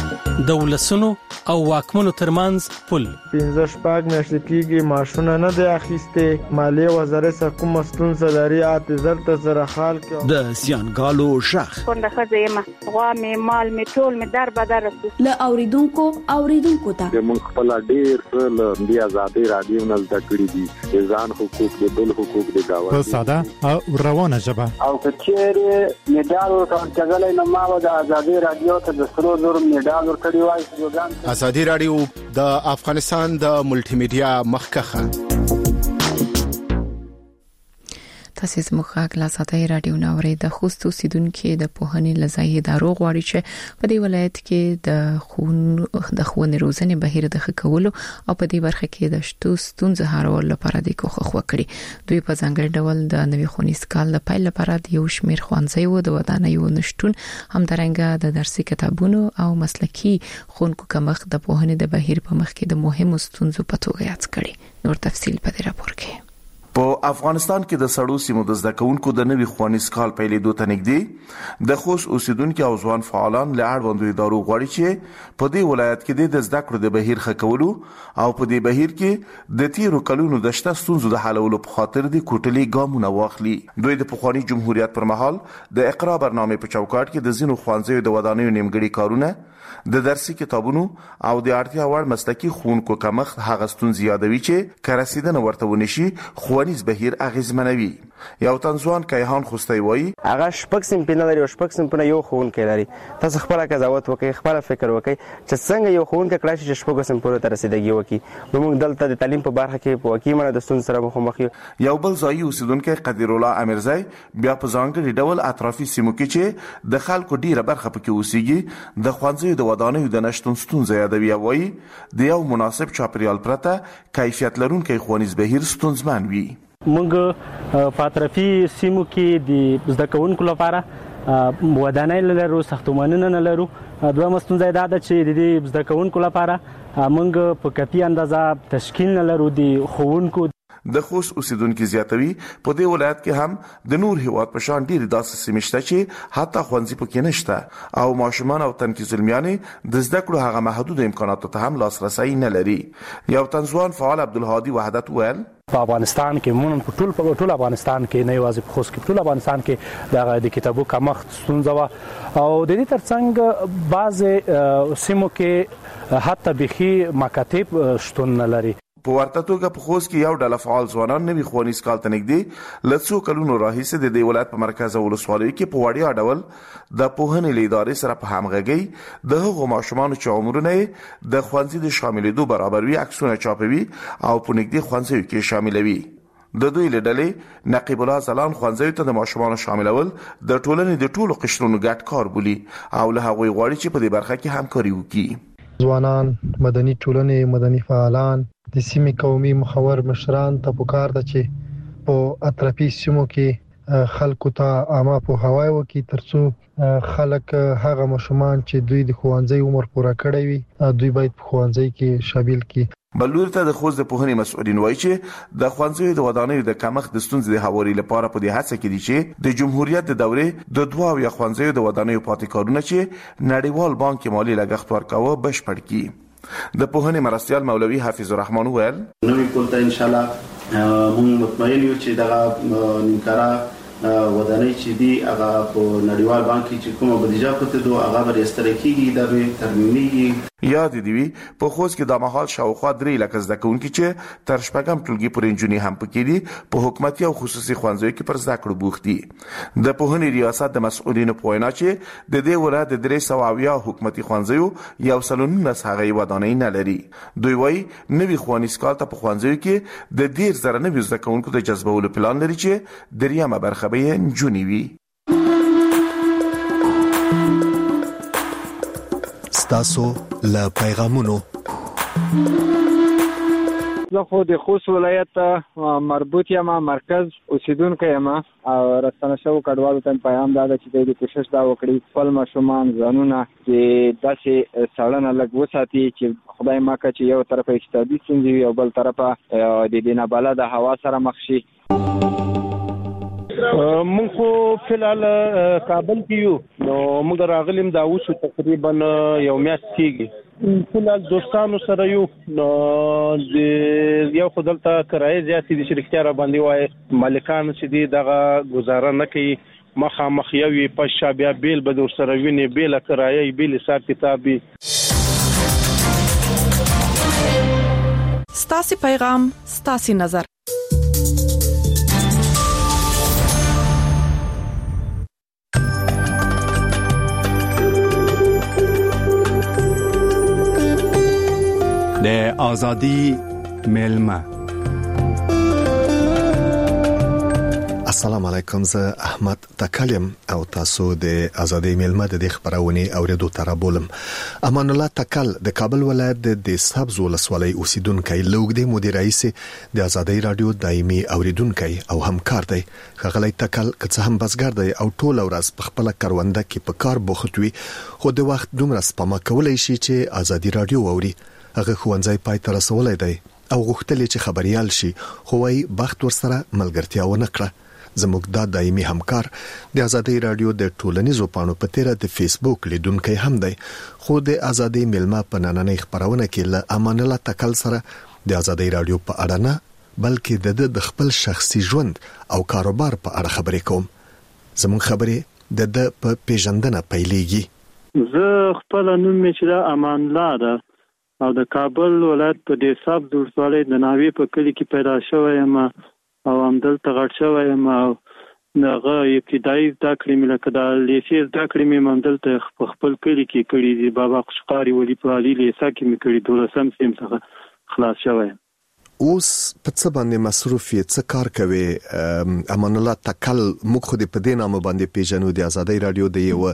د ولسونو او واکمنو ترمنځ پل. پنځه شپږ میاشتې کېږي ماشونه نه دی اخیستې. مالیې وزارت څخه کومه ستونزه لري اته زر ته سره حال کړو. د زیانګالو شخ کونډه ښځه یم، غوا مې مال مې ټول مې در بدر رسو. له اوریدونکو اوریدونکو ته موږ خپل ډیر څه له دې آزادۍ رادیو نه زده کړي دي، ځان حقوق دي، بل حقوق دي دا په ساده او روانه ژبه. او کچېره میډال ورکړل نو ما د آزادۍ رادیو ته د سرو زر میډال ورکړی وای. آزادۍ رادیو د افغانستان د ملټي میډیا مخکخه. تاسو زموږ غږ لا ساتي رادیو ناوري د خوست اوسیدونکو د پوهنې لزایي دارو غواړي چې په دې ولایت کې د خون د خون روزنې بهیر د خکولو او په دې برخه کې د شتو ستونزې هارول لپاره د کوخه وکړي. دوی په ځانګړي ډول د نوي خونیز کال لپاره لپاره د یو شمیر خوانځي د ودانیو نشټون همدارنګه د درسي کتابونو او مسلکي خونکو کمښت د پوهنې د بهیر په مخ کې د مهمو ستونزو په توګه یاد کړي. نور تفصیل په دې راپور کې. په افغانستان کې د سړو سیمو د زده کوونکو د نوي ښوونیز کال پیلېدو ته نږدې د خوست اوسیدونکو او ځوان فعالان له اړوندو ادارو غواړي چې په دې ولایت کې د زده کړو د بهیر ښه کولو او په دې بهیر کې د تیرو کلونو د شته ستونزو د حلولو په خاطر د کوټلي ګامونه واخلي. دوی د پخوانی جمهوریت پر مهال د اقرا برنامه په چوکاټ کې د زینو خوانځیو د ودانیو نیمګړي کارونه، د درسي کتابونو او د اړتیا وړ مسلکي خونکو کمښت هغه ستونزې یادوي چې کرسیدنه ورته ونشي خوانیز بهیر اغیزمنوي. یو تنځوان کیهان خوستي وایي هغه شپږ سیم په لري او شپږ سیم په یو خونکې لري. تاسو خپل قضاوت وکړئ، خپل فکر وکړئ چې څنګه یو خونکې کړای شي چې شپږ سیم پورې تر رسیدګي وکړي. نو موږ دلته د تعلیم په برخه کې په واقعي معنی د ستونزې سره مخامخ یو. یو بل ځایي اوسیدونکو قدیر الله امیرزی بیا په ځانګړي ډول اطرافي سیمو کې چې د خلکو ډیره برخه پکې اوسېږي د خوانځیو د ودانیو د نشټون ستونزه یادوي. وایي د یو مناسب چاپیریال پرته کیفیت لرونکي خوانیز بهیر ستونزمن وي. موږ په اطرافي سیمو کې د زده کوونکو لپاره ودانۍ لرو، ساختمانونه نه لرو. دوه ستونزه دا ده چې د دې زده کوونکو لپاره موږ په کافي اندازه تشکیل نه لرو. د ښوونکو د خوست اوسیدونکو زیاتوي په دې ولایت کې هم د نور هیواد په شان ډیر داسې سیمې شته چې حتی خوانځي پکې نشته او ماشومان او تنکي زلمیانې د زده کړو هغه محدود امکاناتو ته هم لاسرسي نه لري. یو تنځوان فعال عبدالهادي وحدت ویل په افغانستان کې مونږ په ټول په ټول افغانستان کې نه یوازې په خوست کې ټول افغانستان کې د کتابو کمښت ستونزه و او د دې ترڅنګ بعض سیمو کې حتی بخي مکاتب شتون نه لري. په ورته توګه په خوست کې یو ډله فعال ځوانان نوي ښوونیز کال ته نږدې له څو کلونو راهیسې د دې ولایت په مرکز ولسوالۍ کې په وړیا ډول د پوهنې له ادارې سره په همغږۍ د هغو ماشومانو چې عمرونه یې د ښوونځي د شاملېدو برابر وي عکسونه چاپوي او په نږدې ښوونځیو کې شاملوي. د دوی له ډلې نقیب الله زلان ښوونځیو ته د ماشومانو شاملول د ټولنې د ټولو قشرونو ګډ کار بولي او له هغوی غواړي چې په دې برخه کې همکاري وکړي. ځوانان، مدني ټولنې، مدني فعالان، د سیمې قومي مخور مشران ته پکار ده چې په اطرافي سیمو کې خلکو ته عامه پوهاوی وکړي ترڅو خلک هغه ماشومان چې دوی د ښوونځي عمر پوره کړی وي دوی باید په ښوونځي کې شامل کړي. بلور ته د خوست د پوهنې مسؤلین وایي چې د ښوونځیو د ودانیو د کمښت د ستونزې د هواري لپاره په دې هڅه کې دي چې د جمهوریت د دورې د دوه او یا ښوونځیو د ودانیو پاتې کارونه چې نړیوال بانک مالی لګښت ورکاوه بشپړ کړي. د پوهنې مرستیال مولوي حافظ الرحمن ویل نوې کول ته ان شاء الله موږ مطمئن یو چې دغه نیمکارا ودانۍ چې دی هغه په نړیوال بانک کې کومه بودیجه پته دوه هغه به استری کیږي دا به ترمیمي. یاد دی وی په خوست کې د مهال شاوخوا درې لکه زده کوونکي چې تر شپږم ټولګي پورې انجونی هم پکې دي په حکومتي او خصوصي ښوونځیو کې پر زده کړو بوخت دي. د پوهنې ریاست د مسؤلینو په وینا چې د دې ولایت د درې سوه اویا حکومتي ښوونځیو یو سل نولس هغه ودانۍ نه لري. دوی وایي نوي ښوونیز کال ته په ښوونځیو کې د ډیر زره نوي زده کوونکو د جذبولو پلان لري چې دریمه برخه به انجونی وي. ستاسو له پیغامونو زه خو د خوست ولایت مربوط یم، مرکز اوسیدونکی یم او رسنه شوو کډوالو ته پیغام دا ده چې دوی د کوشش دا وکړي خپل ماشومان ځانونه چې داسې څارنه لږ وساتي چې خدای مکه چې یو طرفه اقتصادي ستونزې وي او بل طرفه د دې نابلده هوا سره مخ شي. مونږ خو فلحال کابل کې یو نو موږ راغلیم دا اوس تقریبا یو میاشت کېږي فلحال دوستانو سره یو نو د یو خدلته کرایه زیاتې د شرکتیا را باندې وای مالکان چې دي دغه گزاره نه کوي مخامخ یوي پښه بیا بیل به در سره ویني بیل کرایه بیل حساب کتابي ستاسي پیغام ستاسي نظر د ازادي ملما. السلام علیکم، زه احمد تکلم او تاسو د ازادي ملما د خبرونه اوریدو تر بولم. امان الله تکل د کابل ولایت د سبز ولسوالۍ اوسیدونکو لوګدي مدیر رئیس د ازادي رادیو دایمي اوریدونکو او همکار دی. خغلی تکل که هم بسګر دی او ټول ورځ په خپل کارونده کې په کار بوختوي، خو د وخت دومره سپما کولای شي چې ازادي رادیو اوري. هغه خوانځي پای تر رسولای دی او غوښتل چې خبريال شي، خو وايي بخت ورسره ملګرتیا ونه کړه. زموږ د دایمي همکار د ازادي رادیو د ټولنیزو پاڼو په تیره د فیسبوک لیدونکو هم دی، خو د ازادي ملما په نننۍ خبرونه کې له امان الله تکل سره د ازادي رادیو په اړه نه بلکې د خپل شخصي ژوند او کاروبار په اړه خبرې کوم. زموږ خبرې د د په پیژندنه پیلېږي. زه خپل نوم چې امان الله ده او د کابل ولایت په دې سبز ولسوالۍ د ناوی په کلی کې پیدا شوی یم او همدلته غټ شوی یم. هغه ابتدایي زده کړې مې لکه د لیسې زده کړې مې همدلته په خپل کلي کې کړي دي. بابا قشقاري ولي په عالي لیسه کې مې کړي، دولسم صنف څخه خلاص شوی یم. اوس په څه باندې مصروف یې، څه کار کوي؟ امان الله تکل موږ خو دې په دې نامه باندې پیژنو د ازادي رادیو د یو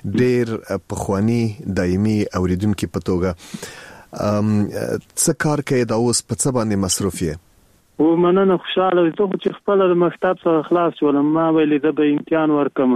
ډېر پخوانی دایمي اوریدونکو په توګه. ام څه کار کوي دا اوس په څه باندې مصروف یې؟ و مننه، خوشاله یم چې خپل د مکتب څخه خلاص شولم. ما ویلې د به امتحان ورکم،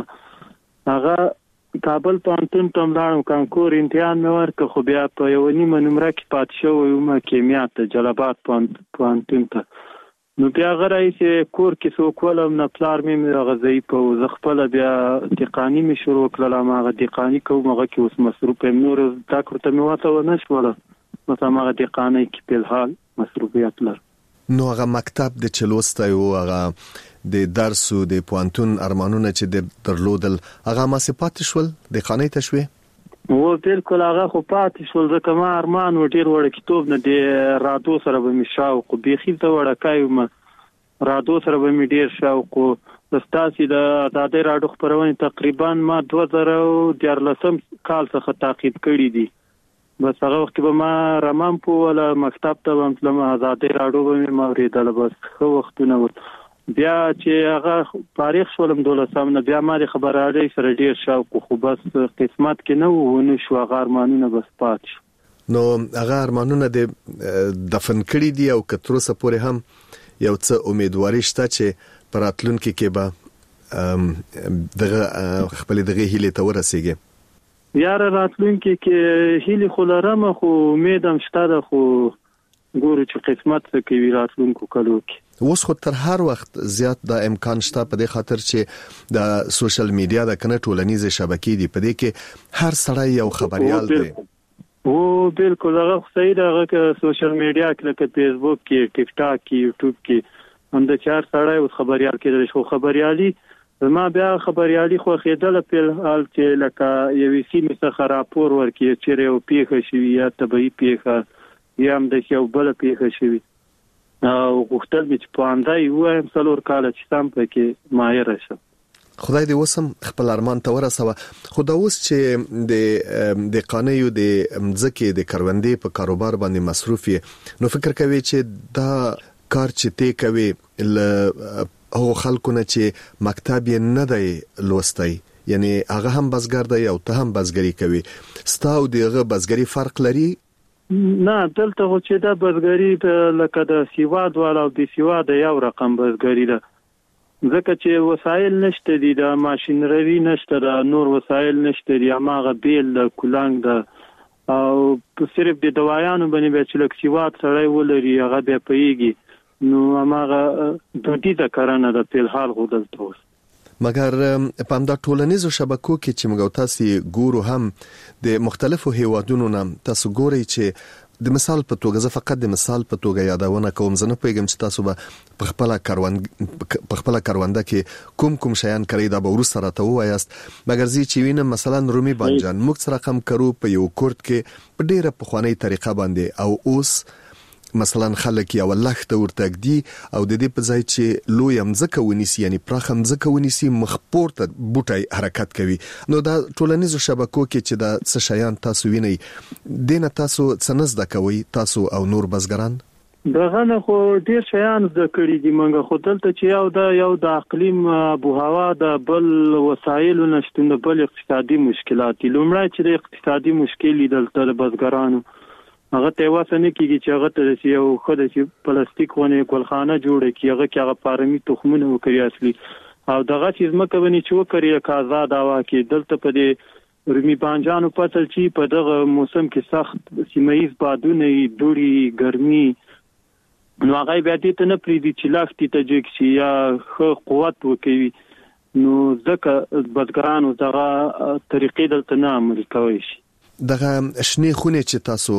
هغه کابل پوهنتون ته لاړم، کانکور امتحان مې ورکړ، خو بیا په یو نیمه نمره کې پاتې شوی وم کیمیا ته جلال آباد پوهنتون ته. نو بیا هغه رئیس کور کې څوک ولم نه، پلار مې هغه ضعیف و، زه خپله بیا دقاني مې شروع کړله. هماغه دقاني کوم، هغه کې اوس مصروف یم. نور زده کړو ته مې وته ونه شوله، نو هماغه دقانۍ کې په الحال مصروفیت لرم. نو هغه مکتب د چلوسته او هغه د درس او د پوانتون ارمانونه چې د درلودل هغه ما صفات شول د خانه تشوي و بالکل هغه خو پاتې شول. ځکه ما ارمان و ډیر وړ کتاب نه د رادو سره به می شاوق بيخي ته وړکای ما رادو سره به می ډیر شاوق. دستاسي د ازادي رادیو خبرونه تقریبا ما دوه زره دیارلسم کال څخه تعقیب کړی دي. بس هغه وخت به ما رمام په ولا مکتب ته هم تلم، ازادي رادیو به مې اوریدل. بس خو وختونه و بیا چې هغه تاریخ شولم دولسم نه، بیا ما د خبرالۍ سره ډیر شوق، خو بس قسمت کې نه و نو شو هغه ارمانونه بس پات. نو هغه ارمانونه د دفن کړی دي او کتروسه پورې هم یو څه امیدواري شته چې پراتلونکو کې به دغه خپل دغه هیله ته ورسیږي. یاره راتلونکي کې هیله خو لرم، خو امیدم شته ده، خو ګورو چې قسمت څه کوي راتلونکو کلو کې. اوس خو تر هر وخت زیات د امکان شته په دې خاطر چې د سوشل میډیا د کنه ټولنیزه شبکې دی، په دې کې هر سړی یو خبريال دی. او بالکل هغه صحیح ده، هغه سوشل میډیا کې لکه فیسبوک کې، ټیک ټاک کې، یوټیوب کې هم د چار سړی او خبريال کې شو خبريالي. ما بیا خبريالي خو خېدل په حال چې لکه یو سیمه څخه راپور ورکړي چې یو پیښه شوی یا طبي پیښه یا هم د یو بل پیښه شوی او غوښتل مې چې پاندای وایم څلور کال چې سم پکې ماهر شم. خدای دې وسم خپل ارمان ته ورسوه. خو دا اوس چې د د قانیو د مځکه د کروندې په کاروبار باندې مصروف یې، نو فکر کوي چې دا کار چې ته کوي ل او خلکو نه چې مکتب یې نه دی لوستی، یعنی هغه هم بزګر دی او ته هم بزګری کوي، ستاسو دغه بزګری فرق لري؟ نه دلته خو چې دا بزګری لکه د سیواد والا او د سیواد یو رقم بزګری ده، ځکه چې وسایل نشته دي، د ماشینري نشته، د نور وسایل نشته دي، هغه بیل د کولنګ ده او صرف د دوايانو باندې به چې لکه سیواد سره ولري هغه به پیږي. نو هغه د دې د کارانه د په حال غوډل توس مګر په همدا ټولنیزو شبکو کې چې موږ تاسو ګورو هم د مختلفو هیوادونو نام تاسو ګورئ چې د مثال په توګه زه فقط د مثال په توګه یادونه کوم زه نه پوهیږم چې تاسو به په خپل کاروان په خپل کارونده کې کوم کوم شیان کړی دا به وروسته راته وایاست مګر زه چې وینم مثلا رومي بانجان موږ سره کم کرو په یو کورت کې په ډیره پخوانی طریقه باندې او اوس مثلا خلک یو لخت ورتګدي او د دې په ځای چې لوی مزکه ونیسي یعنی پراخ مزکه ونیسي مخپور ته بوټي حرکت کوي نو دا ټولنیزو شبکو کې چې دا څه شیان تاسو وینئ دینه تاسو څنګه زده کوي تاسو او نور بزګران دغه نه خو ډیر شیان زده کړی دي منګه خو دلته چې یو د یو د اقلیم ابو هوا د بل وسایل نشټون د بل اقتصادي مشکلات لومړی چې د اقتصادي مشکل دلته د بزګرانو هغه ته واسنه کیږي چې هغه ته یو خدای چې پلاستیک ونه کولخانه جوړه کی هغه کې هغه پارمي تخمونه وکړي اصلي او دغه چې مکه ونی چې وکړي کازا داوا کې دلته په دې رومي بانجانو پتل چې په دغه موسم کې سخت سیمایز بادونه دوړي ګرمي نو هغه بیا دې ته نه پریدي چې لافتي ته جګ شي یا خو قوت وکوي نو ځکه بزګرانو دغه طریقې دلته نه عملي کوي شي دغه شنه خونه چې تاسو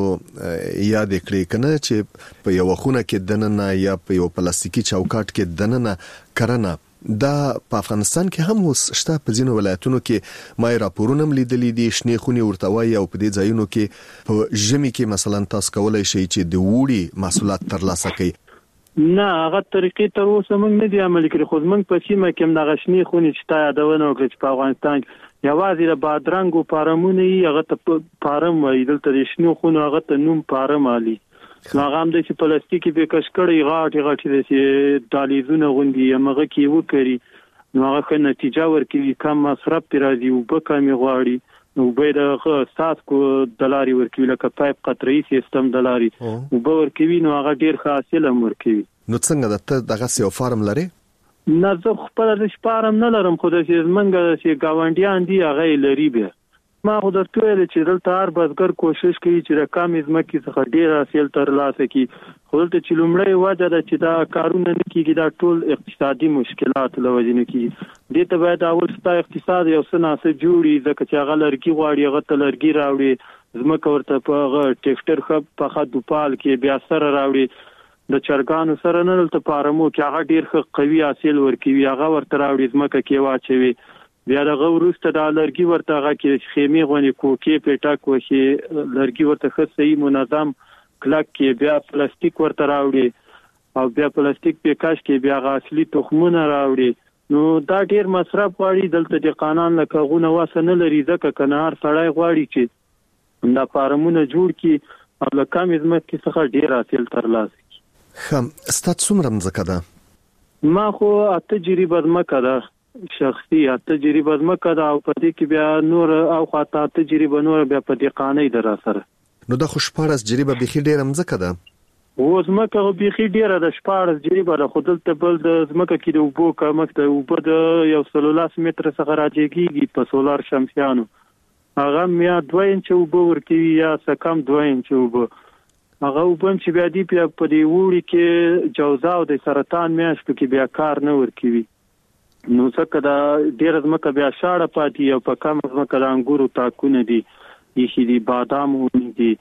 یاد کړئ کنه چې په یو خونه کې دننه یا په یو پلاستیکي چوکاټ کې دننه کرنه دا په افغانستان کې هم اوس شته په ځینو ولایتونو کې ما راپورونه لیدلې دي شنه خونه ورته وایي او په دې ځایونو کې په ژمي کې مثلا تاسو کولای شئ چې د وړي محصولات ترلاسه کړئ نه هغه طریقې تر اوسه موږ نه دي عملي کړی خو موږ په سیمه کې د غشنی خونې چې تا یادونه وکړه چې په افغانستان یوازې د بادرنګ او پارمونه یې هغه ته پارم وایي دلته د شنو خونو هغه ته نوم پارم علي هغه هم د پلاستیکي به کش کړی غاټي غاټي د دالیزونه غوندي هغه کې وکړي نو هغه ښه نتیجه ورکوي کم مصرف پر راځي او به کمی غواړي نو به د سات کو دلاري ورکوي لکه پایپ قطري سیستم دلاري او به ورکوي نو هغه ډیر ښه حاصل هم ورکوي نو څنګه د دغه یو فارم لري نه زه خپل د شپارم نه لرم خو د منګه چې گاونډیان دي هغه لري به ما خو درته ویل چې دلته هر بزګر کوشش کوي چې رقم ځمکې څخه ډیر حاصل ترلاسه کړي خو دلته چې لومړی وجه ده چې دا کارونه نه کیږي دا ټول اقتصادي مشکلات لوجې نه کیږي دې ته باید اول ستا اقتصاد یو څه ناسه جوړي ځکه چې هغه لرګي غواړي هغه ته لرګي راوړي ځمکه ورته په هغه ټریکټر خپ په خدو پال کې بیا سره راوړي د چرګانو سره نه دلته پارمو کې هغه ډیر ښه قوي حاصل ورکوي هغه ورته راوړي ځمکه کې واچوي بیا دغه وروسته د لرګي ورته هغه کې خیمه غونې کوکې پټک وشي لرګي ورته ښه صحیح منظم کلک کې بیا پلاستیک ورته راوړي او بیا پلاستیک په کاش کې بیا اصلي تخمونه راوړي نو دا ډیر مصرف غواړي دلته د قانون لکه غونه واسه نه لري ځکه کنار سړی غواړي چې دا فارمونه جوړ کړي او لکه مې ځمکې څخه ډیر حاصل ترلاسه خم ستات څومره مزکه ده ما خو اته جریبه مکه ده شخصي اته جریبه مکه ده او په دې کې بیا نور او خاطه اته جریبه نور بیا په دې قانې در سره نو د خوشپارس جریبه بخي ډیره مزکه ده و زمکه بخي ډیره د شپارس جریبه ده خو دلته بل د زمکه کې د وبو کمکته وبو د یو سلولاس متر څخه راځيږي په سولار شمسيانو هغه میا دوه انچ وبو ورکی یا سکم دوه انچ وبو هغه وبم چې بیا دی په دې وړي کې جوزا او د سرطان میاشتو کې بیا کار نه ورکوي نو څنګه دا ډیر ځمکه بیا شاړه پاتې او په کم ځمکه د انګورو تاکونه دي یخي دي بادام ونی دي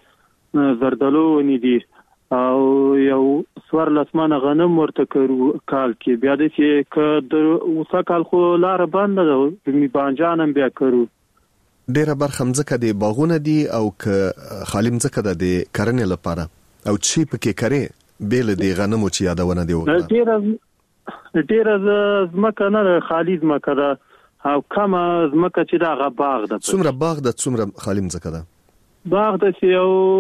زردالو ونی دي او یو سوار لسمانه غنم ورته کړو کال کې بیا د چې ک د اوسه کال خو لار بند ده می بانجانم بیا کړو ډیره برخه مزکه دی باغونه دي او ک خالی مزکه ده د کرنې لپاره او چی پکې کرے بیل دی غنمو چې یادونه دی وکړه ډیره ډیره زمکه نه خالی زمکه ده او کوم زمکه چې دا غ باغ ده څومره باغ ده څومره خالی مزکه ده باغ ده چې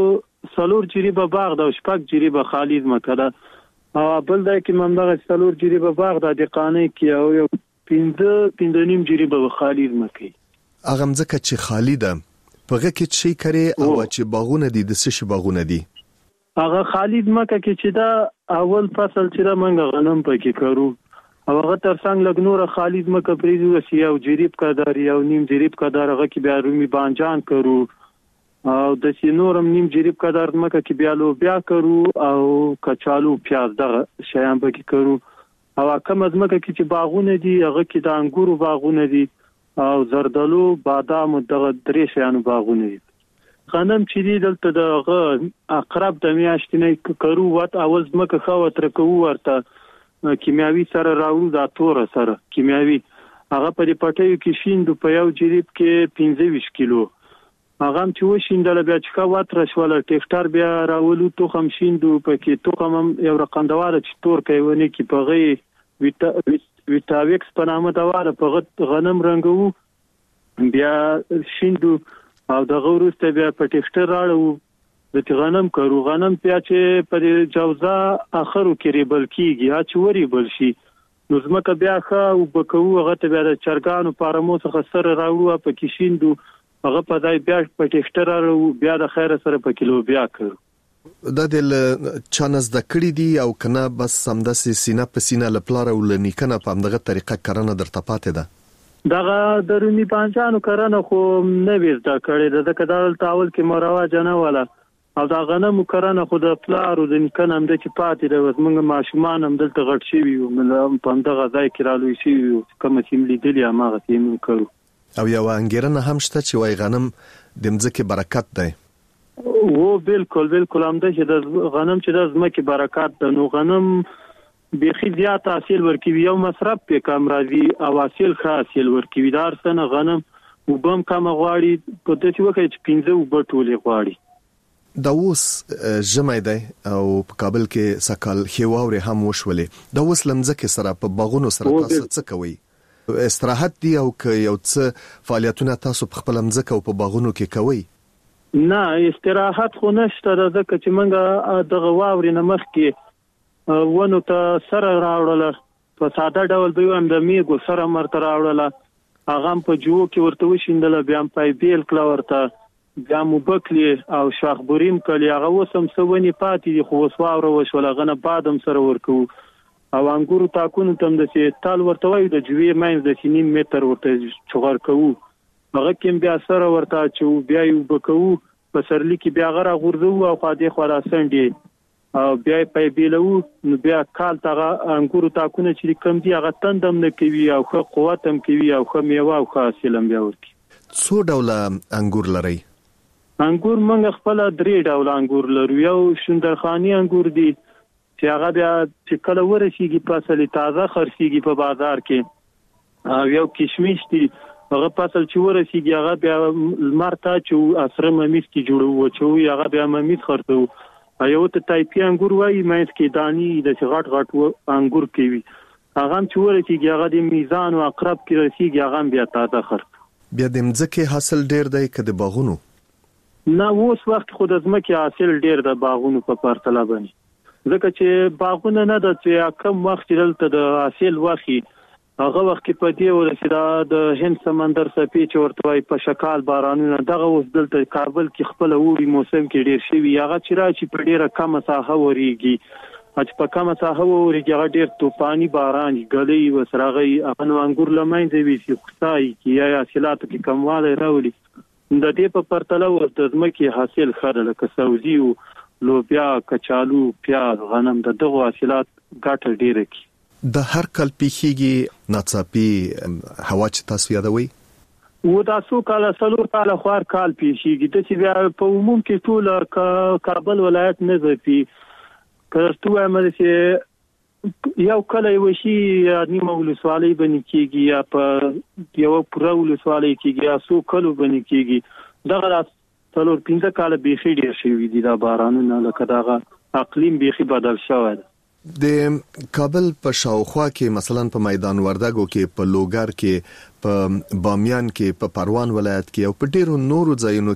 یو سلور جریبه باغ ده او شپږ جریبه خالی زمکه ده او بل دا کې ممدغه سلور جریبه باغ ده د قانې کې او یو پنځه پنځه نیم جریبه خالی زمکه اغه مزکه چې خالی ده پغه کې شي کرے او چې باغونه دي د څه شي باغونه دي هغه خالی زمکه کې چې دا اول فصل چې دا منګه غنم پکې کړو او هغه تر څنګه لګ نور خالی زمکه پریږدو چې یو جریب کدار یو نیم جریب کدار هغه کې بیا رومي بانجان کړو او د سینورم نیم جریب کدار زمکه کې بیا لو بیا کړو او کچالو پیاز دغه شیان پکې کړو او کوم ځمکه کې چې باغونه دي هغه کې د انګورو باغونه دي او زردالو بادام دغه درې شیانو باغونه دي. غنم چې دي دلته د اقرب د میاشتې نه کرو وات اول ځمکه خو ترکو ورته کیمیاوي سره راوړو دا تور سره کیمیاوي هغه په دې پټیو کې شیندو په یو جریب کې پنځه ویشت کیلو هغه چې وشیندل بیا چې کا وات راشول ټیکټر بیا راولو توخم شیندو په کې توخم یو رقندواره چې تور کوي کې په غي ویټا ویټاویکس په نامه دواله په غنم رنګو بیا شیندو او د غوروسته بیا په ټیکټر راړو د غنم کرو غنم بیا چې په جوزا اخرو کې ریبل کیږي ها چې وری بل شي نو زمکه بیا ښه او بکو هغه ته بیا د چرګانو پارمو څخه سره راوړو په کې شیندو هغه په دای بیا په ټیکټر راړو بیا د خیر سره په کیلو بیا کرو. دا د چانس د کړي دي او کنه بس سمدسي سینه په سینه لپاره ولنیکنه په همدغه طریقه کرنه درته پاتې ده. دغه درونی پنځانو کرنه خو نه وېزدا کړي د کډال تاول کې مرواج نه ولا او دا غنمو کرنه خو د پلارو د نکنه هم د چې پاتې د وزمنګ ماشومان هم دلته غټ شي وي په همدغه ځای کې رالوي شي کوم چې لیدلی هغه تیم کړو. او یو انګیرنه هم شته چې وای غنم د مځکه برکت دی. او بالکل بالکل هم ده چې د غنم چې د زمکه برکات ده نو غنم بيخي زیات حاصل ورکوي یو مصرف په کم راځي او حاصل ښه حاصل ورکوي دار سنه غنم وبم کم غواړي په دې وخت چې پنځه وبټولې غواړي. دا اوس جمعې دی او په کابل کې سکل خيواوري هم وشولې دا اوس لمزکه سره په باغونو سره تاسو څه کوي استراحت دی او یو څه فعالیتونه تاسو په خپل مزکه او په باغونو کې کوي؟ نه استراحت خو نشته ځکه چې موږ دغه واوري نه مخ کې ونه ته سره راوړل په ساده ډول به هم د میګو سره مرته راوړل هغه په جو کې ورته وشیندل بیا په بیل کلا ورته بیا مو بکلی او شاخبوریم کلی هغه وسم سونی پاتې خو وسواوره وشول غنه بادم سره ورکو او انګورو تاکونو تم د چې تال ورته وای د جوی ماین د سینیم متر ورته چغار کوو هغه کوم بیا سره ورته چې بیا یو بکو په سرلی کې بیا غره غورځو او خاطی خلاصون دي او بیا په بیلو نو بیا کال تاغه انګورو تاکونه چې کم دي هغه تندم نه کوي او خو قوت هم کوي او خو میوه او حاصل هم بیا ورکی. څو ډول انګور لري؟ انګور موږ خپل درې ډول انګور لرو یو شندرخانی انګور دي چې هغه بیا چې کله ورسیږي په اصلي تازه خرڅيږي په بازار کې او یو کشمش دي هغه پاتل چې ورسیږي هغه بیا مرته چې اسره ممیز کې جوړو چې هغه بیا ممیز خرڅو ایو ته تایپی انګور وای مېز کې دانی د غټ غټ انګور کوي هغه چې ورسیږي هغه د میزان او اقرب کې رسیږي هغه بیا تازه خرڅ بیا د مځکه حاصل ډیر دی کده باغونو نه اوس وخت خود از مکه حاصل ډیر د باغونو په پرتله باندې ځکه چې باغونه نه د چې کم وخت دلته د حاصل واخی هغه وخت په دې ورسېدا د هند سمندر څخه چې ورته وای په شکال بارانونه دغه اوس دلته کابل کې خپل وړي موسم کې ډیر شوی هغه چې راځي په ډیره کم مساحه وریږي چې په کم مساحه وریږي هغه ډیر طوفاني باران غلې وسراغي افن انګور لمنځه وي چې خدای کې یا حاصلات کې کمواله راولي د دې په پرتله ورته ځمکه حاصل خړل لکه سعودي او لوبیا کچالو پیاز غنم د دغه حاصلات ګټه ډیره کی د هر کال پیخیږي ناڅاپي هوا چې تاسو یادوي و تاسو کال سلور کال خوار کال پیخیږي د چې بیا په عموم کې ټول کابل ولایت نه زپی کړهتو امر چې یو کله یو شي نیمه ولسوالۍ باندې کېږي یا په یو پوره ولسوالۍ کېږي یا سو کلو باندې کېږي دغه څلور پنځه کال بیخي ډیر شوی دي دا بارانونه لکه دغه اقلیم بیخي بدل شوی دی. د کابل په شاوخوا کې مثلا په میدان وردګو کې په لوګر کې په بامیان کې په پروان ولایت کې او په ډیرو نورو ځایونو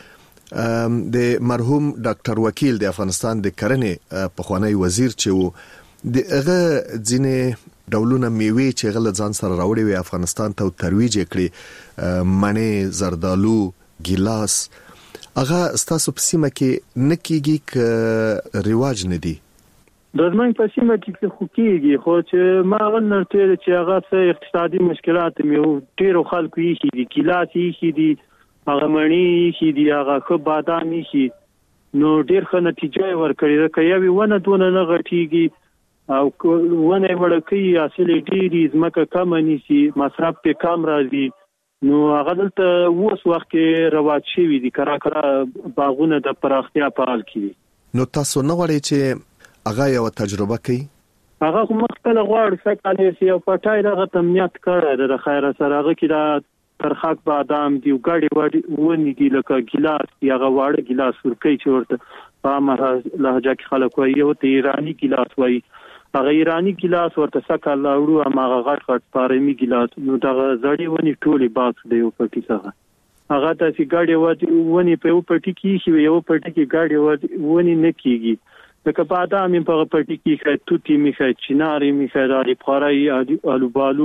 کې د مرحوم ډاکټر وکیل د افغانستان د کرنې په خوانی وزیر چې وو دغه ځینې ډولونه میوه چې غل ځان سره راوړي وي افغانستان ته ترویج کړي مڼې زردالو ګیلاس هغه ستاسو په سیمه کې نکېږي ک ریواج نه دي د زمنګ په سیمه کې خو کېږي خو چې ما ونرته چې هغه څه اقتصادي مشکلات مې ډیرو خلکو یې دي ګیلاس یې دي هغه مڼې یې دي هغه خو بادام یې نو ډیر ښه نتیجه ورکړي دا کوي ونه دونه نه غټيږي او ونه وړکی اصلي ډیری زمکه کم نيسي مصرف په کم راځي نو هغه دلته اوس وخت کې رواج شوی دي کرا کرا باغونه د پراختیا په حال کې نو تاسو نه غواړئ چې هغه یو تجربه کوي هغه خو مخکله غواړي سکاله سی او پټای دغه تمنیت کړی د خیر سره هغه کې دا ترخاک بادام دی ګاډي وړي ونی دی لکه ګلاس هغه واړه ګلاس ورکی چې ورته په امره لهجه کې خلک وایي یو ته ایرانی ګلاس وایي هغه ایرانی ګلاس ورته سکه لاړو هغه غټ غټ پارمي ګلاس نو دغه زړی ونی ټولي باکس دی په پټی څخه هغه ته چې ګاډي ونی په پټی کې شي یو پټی کې ګاډي ونی نه کیږي لکه بادام په پټی کې خای توتی میخه چناري میخه دالي پخړای الوبالو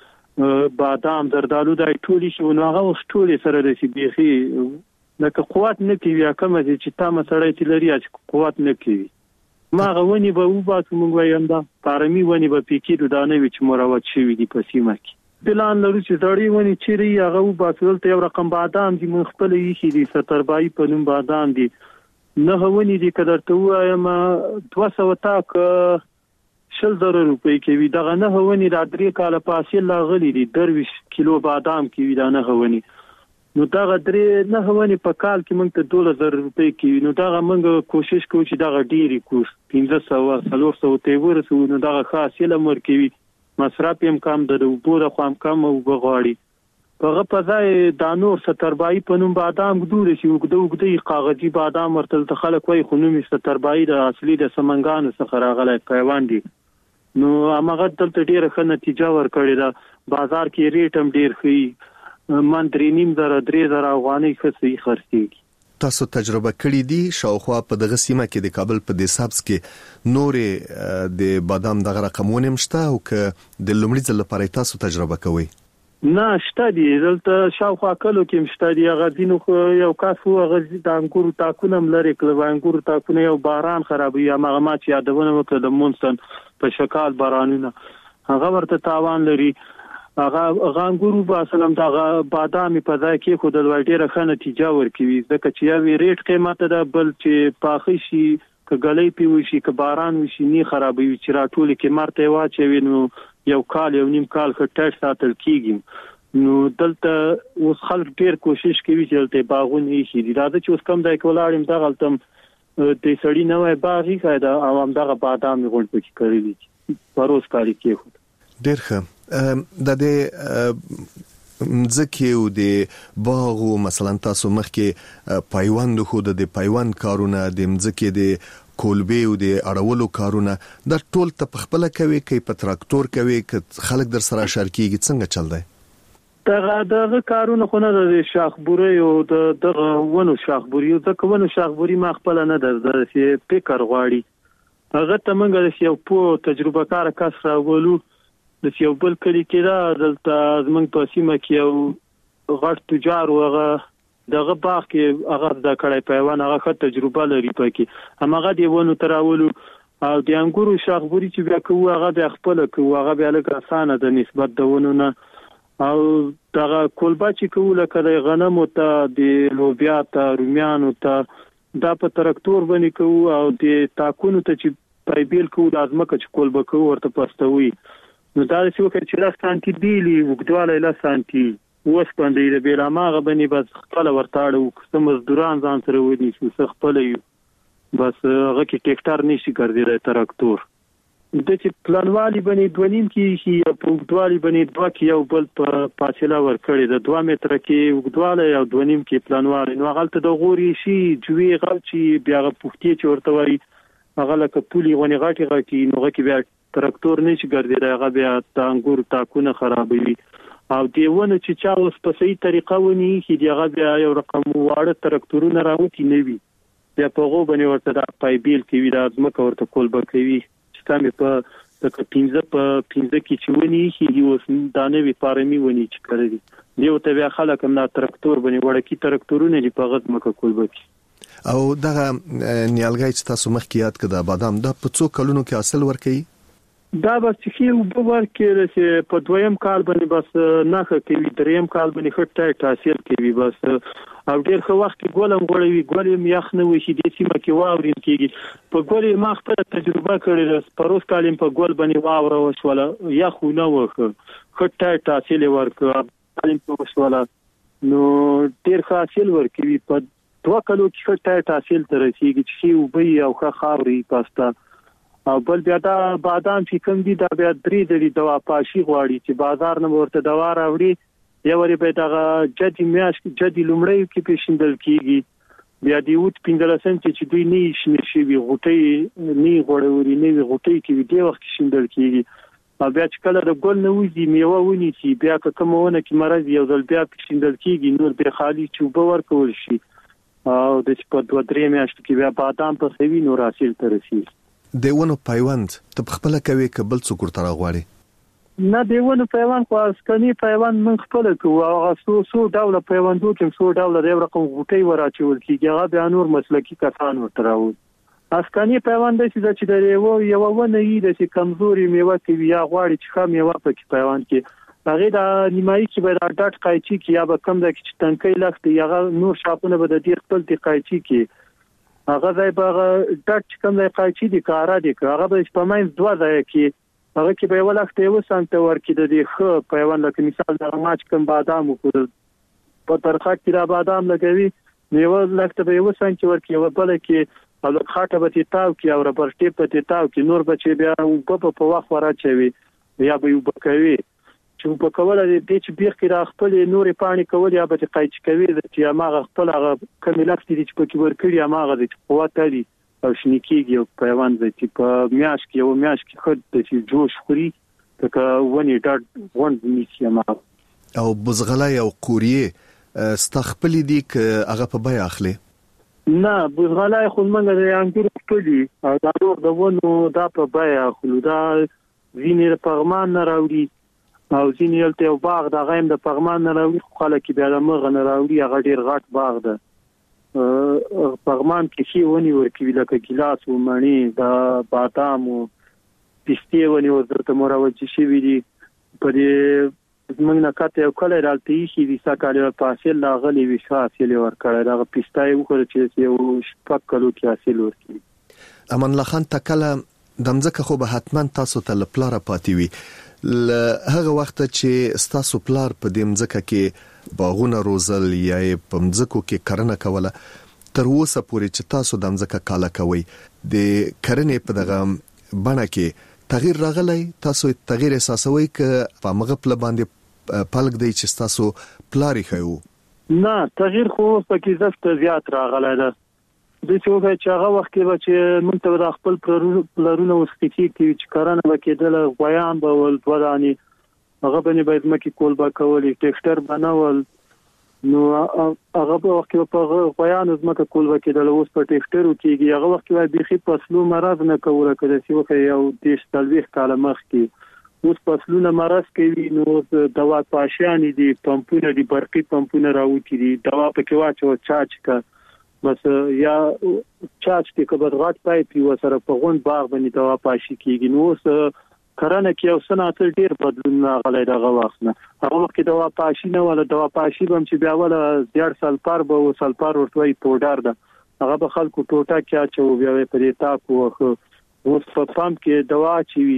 بادام زردالو دای ټولي شي نو هغه ټولي سره د سی بيخي لکه قوت نه کوي کومه چې تاسو سره چې لري چې قوت نه کوي ما غونی به و باسو مونږ وایم دا پارمي ونی به پکې دانه وي چې مروت شوی دی په سیمه کې پلان لرو چې زړی ونی چې هغه و باسو ته یو رقم بادام دی مونږ خپل یې دي ستر بای په نوم بادام دی نه ونی دی کډر ته وایم دوه سوه تاک شل زره روپۍ کې وی دغه نه ونی د درې کاله پاسې لاغلی دي درویش کیلو بادام کې وی دا نه ونی نو دا غدرې نه ونی په کال کې موږ ته دوه زره روپۍ کې نو دا موږ کوشش کوو چې دا ډیری کوس پنځه سوه څلور سوه ته ورسو نو دا خاص یې لمر کوي مصرف هم کم د وبو د خام کم او بغاړي هغه په ځای د نور ستربای په نوم بادام ګدور شي وګدو وګدي کاغذي بادام ورته خلک وای خو نومي ستربای د اصلي د سمنګان څخه راغلی پیوان دي نو هغه دلته ډیره ښه نتیجه ورکړې ده بازار کې ریټ هم ډیر ښه من درې نیم زره درې زره افغانۍ خسي خرڅيږي تاسو تجربه کړې دي شاوخوا په دغه سیمه کې د کابل په دیسابس کې نورې د بادام دغه رقمونه مشته او ک د لومړي ځل لپاره تاسو تجربه کوئ نه شته دي دلته شاوخوا کلو کې مشته دي هغه دینو یو کاسو هغه د انګورو تاکونه ملري کله انګورو تاکونه یو باران خرابوي هغه ما چې یادونه وکړه د مونسن په شکال بارانونه هغه ورته تاوان لري هغه غانګورو با سلام دا بادام په ځای کې خو د ډیره ښه نتیجه ورکوي ځکه چې یو ریټ قیمت ده بل چې پاخي شي کګلې پیوي شي ک باران وشي نه خرابوي چې راټول کې مرته واچوي نو یو کال یو نیم کال خټټ ساتل کیږي نو دلته اوس خلک ډیر کوشش کوي چې دلته باغونه شي راځي چې اوس کم دای کولاړم دا غلطم د سړی نوې باغی خایدا او هم دغه بادام غوړ پکې کړی دي پروس کاری کې خو ډیر ښه د دې ځکه او د باغ مثلا تاسو مخکې پایوند خو د پایوند کارونه د ځکه د کولبي او د اړولو کارونه د ټول ته خپل کوي کې په تراکتور کوي ک خلک در سره شارکیږي څنګه چل دی دغه دغه کارونه خو نه د شاخبوري او د دغه ونو شاخبوري او د ونو شاخبوري ما خپل نه د فکر غواړي هغه ته موږ یو په تجربه کار کس راولو د یو بل کلی کې دا دلته زمونږ په سیمه کې یو غټ تجار وغه دغه باغ کې هغه د کړای پیوان هغه ښه تجربه لري پکې همغه دی ونه تراولو او د انګورو شاخبوري چې بیا کوو هغه د خپل کوو هغه بیا لکه اسانه د نسبت د ونه نه او دغه کولبا چې کوو لکه د غنمو ته د لوبیا ته رومیانو ته دا په تراکتور باندې کوو او د تاکونو ته چې پایبیل کوو د ازمکه چې کولبا کوو ورته پستوي نو دا چې وکړي چې لاس سانتي دیلی وګدواله لاس سانتي اوس باندې د بیراماغه باندې بس خپل ورتاړو کوم مزدوران ځان سره ودی چې خپل یو بس هغه کې ټریکټر نشي ګرځي تراکتور د چې پلانوالي باندې دونیم کې شي په وګدوالي باندې دوه کې یو بل په فاصله ورکړي د دوه متر کې وګدواله یو دونیم کې پلانوالي نو غلطه د غوري شي جوی غل چې بیا پوښتې چې ورته وایي هغه لکه پولي غونی غاټي غاټي نو غکه بیا تراکتور نشي ګرځي هغه بیا تانګور تاکونه خرابوي او دیونه چې چا اوس په صحیح طریقه ونی چې هغه بیا یو رقم واړه تراکتورونه راوتی نه وي بیا په غو باندې ورته د پایبیل کې وی د ازمکه ورته کولبه کوي چې تاسو په د پینځه په پینځه کې چې ونی چې اوس دانه وی پارمي ونی چې کړی دی او ته بیا خلک هم د تراکتور باندې وړکی تراکتورونه دی په غزمکه کولبه کوي او دغه نیالګای چې تاسو مخکې یاد کړه بادام د په څو کلونو کې حاصل ورکړي دا به چې وبو ورکړي چې په دویم کال باندې بس نه کوي دریم کال باندې خټه تاثیر کوي بس او ډېر ښه وخت کې ګولم غوړوي ګولم یخ نه وي چې د سیمه کې واورین کېږي په ګولې ما خپل تجربه کړې ده پروس کالم په ګول باندې واوره وشوله یخ نه وخه خټه تاثیر ورکړه کالم په وشوله نو ډېر ښه حاصل ورکوي په دوه کلو کې خټه تاثیر تر رسیږي چې وبي او ښه خاوري پاستا او بل بیا دا بادام چې کوم دي دا بیا درې درې دوا پاشي غواړي چې بازار نه ورته دوا راوړي یا وری به دا جدي میاش جدي لومړی کې پیښندل کیږي بیا دی وټ پینځلسم چې دوی نه شي شي وي غټي نه غوړوري نه غټي کې دی وخت شندل کیږي او بیا چې کله د ګل نه وځي میوه ونی چې بیا کومونه کې مرز یو ځل بیا پیښندل کیږي نور به خالی چوبه ورکول شي او د په دوه درې میاشتو کې بیا بادام په سوي نور حاصل ترسي دیونو پیوند ته خپل کوي کبل څوک تر غواړي نه دیونو پیوند خو اسکنی پیوند من خپل کوو او سو سو ډول پیوندو کې سو ډول د رقم غوټي وراچول کیږي هغه بیا نور مسلکی کسان ورتراو اسکنی پیوند چې د یو یو ونه یی د کمزوري میوه کې یا غواړي چې خام میوه پکې پیوند کې هغه د نیمایي چې به د ډاټ قایچی کې یا به کم د چې تنکي لخت یا نور شاپونه به د ډیر خپل د قایچی کې هغه ځای به ډاټ کوم ځای قایچی دي کارا دي هغه به په ماین دوه ځای کې هغه کې به ولخت یو سنت ورکې د دې خ پیوند لکه مثال د ماچ کوم بادام کو په ترخه کې را بادام لګوي نیو لخت به یو سنت ورکې یو بل کې او خاطه به تاو کې او ربر ټیپ په تاو کې نور بچي بیا په په واخ وراچوي یا به یو بکوي چې په کوله د دې چې بیخ کې را خپل نورې پانی کول یا به قایچ کوي چې ماغه خپل هغه کمیلات دي چې په کې ورکړي ماغه د قوت لري او شنیکيږي او پیوند دي چې په میاش کې او میاش کې خود د چې جوش خوري تک ونی ډاټ وند نیسی ما او بزغلای او قوریه استخپل دي ک هغه په بیا اخلي نه بزغلای خو منګه د انګور خپلي او دا نور د ونو دا په بیا اخلو دا ویني پرمان نه راوړي او ځینې ته یو باغ د غیم د پغمان نه راوړي خلک بیا د مغه نه راوړي هغه ډیر غټ باغ ده پغمان کې شی ونی ورکوي لکه ګلاس او مڼي د بادام او پسته ونی ورته مروج شي وي دي په دې موږ نه کاته یو کله راځي چې د ساکاله پاسل لا غلي وي حاصل ورکړي دا پسته یو خو چې یو شپږ کلو کې حاصل ورکړي امان الله خان تکله دمځکه خو به حتما تاسو ته لپاره پاتې وي هغه وخت چې ستاسو پلار په دې مځکه کې باغونه روزل یا په مځکو کې کرنه کوله تر اوسه پورې چې تاسو د مځکه کاله کوي د کرنې په دغه بڼه کې تغییر راغلی تاسو تغییر احساسوي ک په مغه پل باندې پلک دی چې تاسو پلاری خو نه تغییر خو پکې زفت زیات راغلی ده د څه چې هغه وخت کې چې مونږ ته د خپل پلرونو وسختی کې چې کارانه وکیدل غویان به ول ودانی هغه باندې باید مکه کول با کول ټیکټر بنول نو هغه په وخت کې په غویان زمکه کول وکیدل اوس په ټیکټرو کېږي هغه وخت کې بيخي فصلو مرض نه کوله کله چې وخت یو دیش تلويخ کاله مخ کې اوس فصلونه مرض کوي نو دوا پاشانی دي پمپونه دي برقي پمپونه راوتی دي دوا پکې واچو چاچ کا بس یا چاچ کې کبر غټ پای پی وسره په غون باغ باندې دوا پاشي کیږي نو اوس کرنه کې او صنعت ډیر بدلون راغلی دغه وخت نه هغه وخت کې دوا پاشي نه ولا دوا پاشي بم چې بیا ولا زیړ سلفر به او سلفر ورتوي پودر ده هغه به خلکو ټوټه کې اچو بیا په دې تاکو اوس په پمپ کې دوا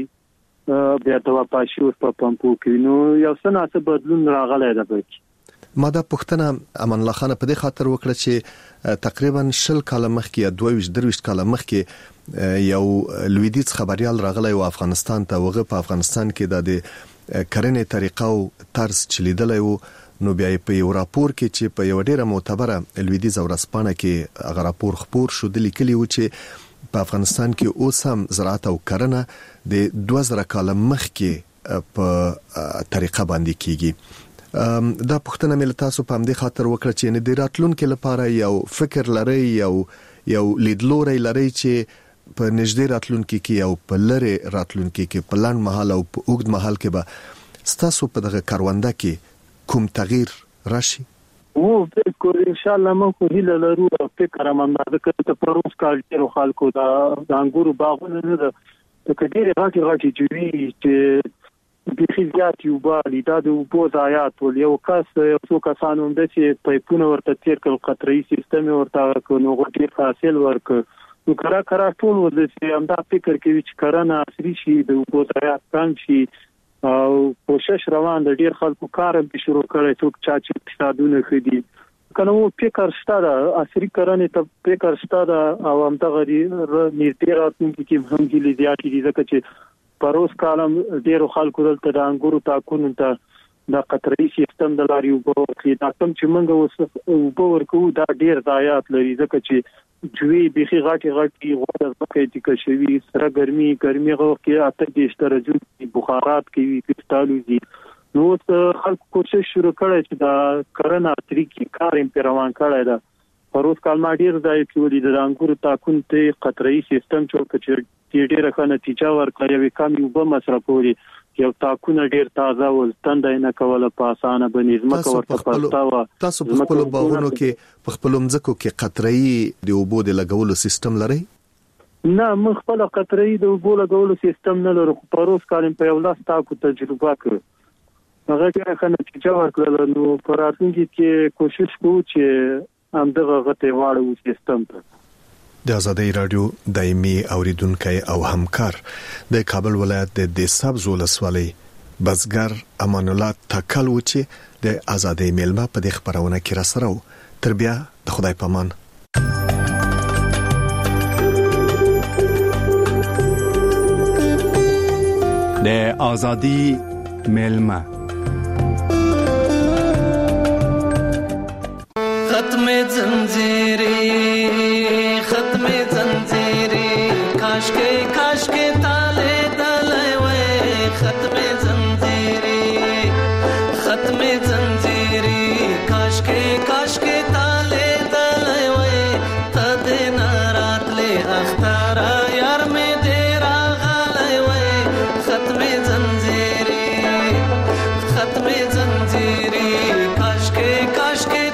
چوي بیا دوا پاشي اوس په پمپو کې نو یو صنعت بدلون راغلی ده بچ ما دا پښتنه امان الله خان په دې خاطر وکړه چې تقریبا شل کاله مخکې یا دوه درويشت کاله مخکې یو لویدیز خبريال راغلی او افغانستان ته وغه په افغانستان کې د کرنې طریقه او طرز چلیدلی وو نو بیا په یو راپور کې چې په یو ډیره معتبره لویدیز ورسپانه کې هغه راپور خبر شو د لیکلي و چې په افغانستان کې اوس هم زراعت او کرنه د دوه زره کاله مخکې په طریقه باندې کیږي دا پښتنه مل تاسو په همدې خاطر وکړه چې نه د راتلونکو لپاره یو فکر لري یو یو لیدلوري لري چې په نږدې راتلونکو کې یو په لری راتلونکو کې په لاند محل او په اوږد محل کې به ستاسو په دغه کارونده کې کوم تغییر راشي او بالکل ان شاء الله مو خو هیله لرو او فکر هم اندازه کوي ته پروس کال ډیرو خلکو دا د انګورو باغونه نه ته کډېر غاټي غاټي جوړي چې د خزيات یو بالي دا د وبو ضایعات ول یو کس یو څو کسانو هم د چې پایپونه ورته تیر کړ قطري سیستم ورته کو نو غټي حاصل ورک نو کرا کرا ټول ول چې هم دا فکر کوي چې کرنه عصري شي د وبو ضایعات کم شي او کوشش روان د ډیر خلکو کار به شروع کړي څوک چې اقتصادونه خدي کنه وو فکر ستاره عصري کرنه ته فکر ستاره او هم دغه نیټه راتلونکي کې هم کې لزیاتې دي ځکه چې پروس کالم ډیرو خلکو دلته د انګورو تاکون ته د قطري سیستم د لاري وبو کې دا کوم چې موږ اوس وبو ورکو دا ډیر ضایعات لري ځکه چې جوی بيخي غاټي غاټي غوډه ځکه چې کشوي سره ګرمي ګرمي غو کې اته د اشتراجو بخارات کې کریستالوزي نو خلکو کوشش شروع کړي چې دا کرنه عصري کې کار یې روان کړی دا پروس کال ما ډیر ځای کې ولې د انګورو تاکون ته قطري سیستم چې چې ډیره ښه نتیجه ورکړي وي کم یو به مصرفوري یو تاکونه ډیر تازه ول تندای نه کوله په اسانه بنې ځمکه ورته پرتاوه تاسو په خپل باغونو کې په خپل مځکو کې قطري د اوبو د لګولو سیستم لري نه موږ خپل قطري د اوبو لګولو سیستم نه لرو پروس کال په یو لاس تاکو تجربه کړو هغه کې ښه نتیجه ورکړل نو پر راتلونکي کې کوشش کوو چې هم دغه غته واړو سیستم ته د آزادۍ رادیو دایمي اوریدونکو او همکار د کابل ولایت د دیساب ولسوالۍ بزګر امان الله تکل و چې د آزادۍ میلمه په دې خبرونه کې را سره و تر بیا د خدای پامان د آزادۍ میلمه ختم زنجیری ختم زنجیری کاش کے کاش کے تالے دلے وے ختم زنجیری ختم زنجیری کاش کے کاش کے تالے دلے وے تد نارات لے اختارا یار میں دیرا غلے وے ختم زنجیری ختم زنجیری کاش کے کاش کے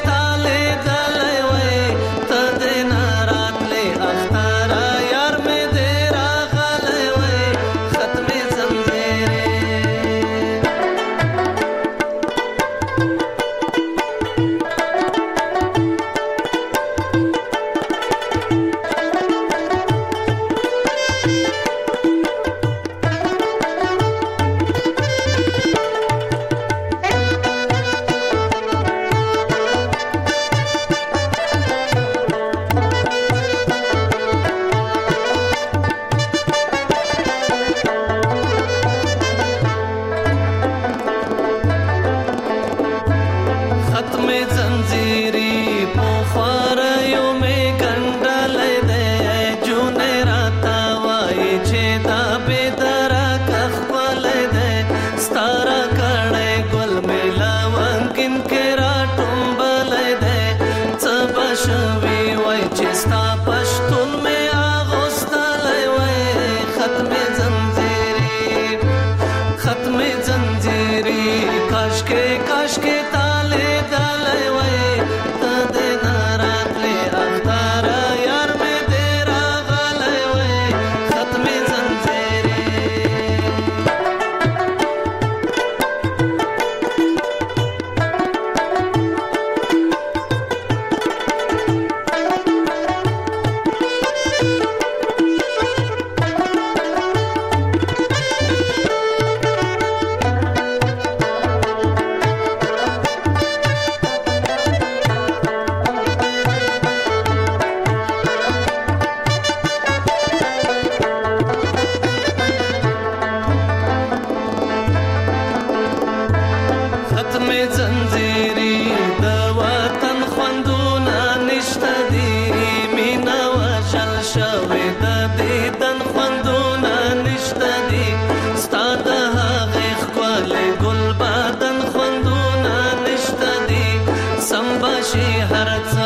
هر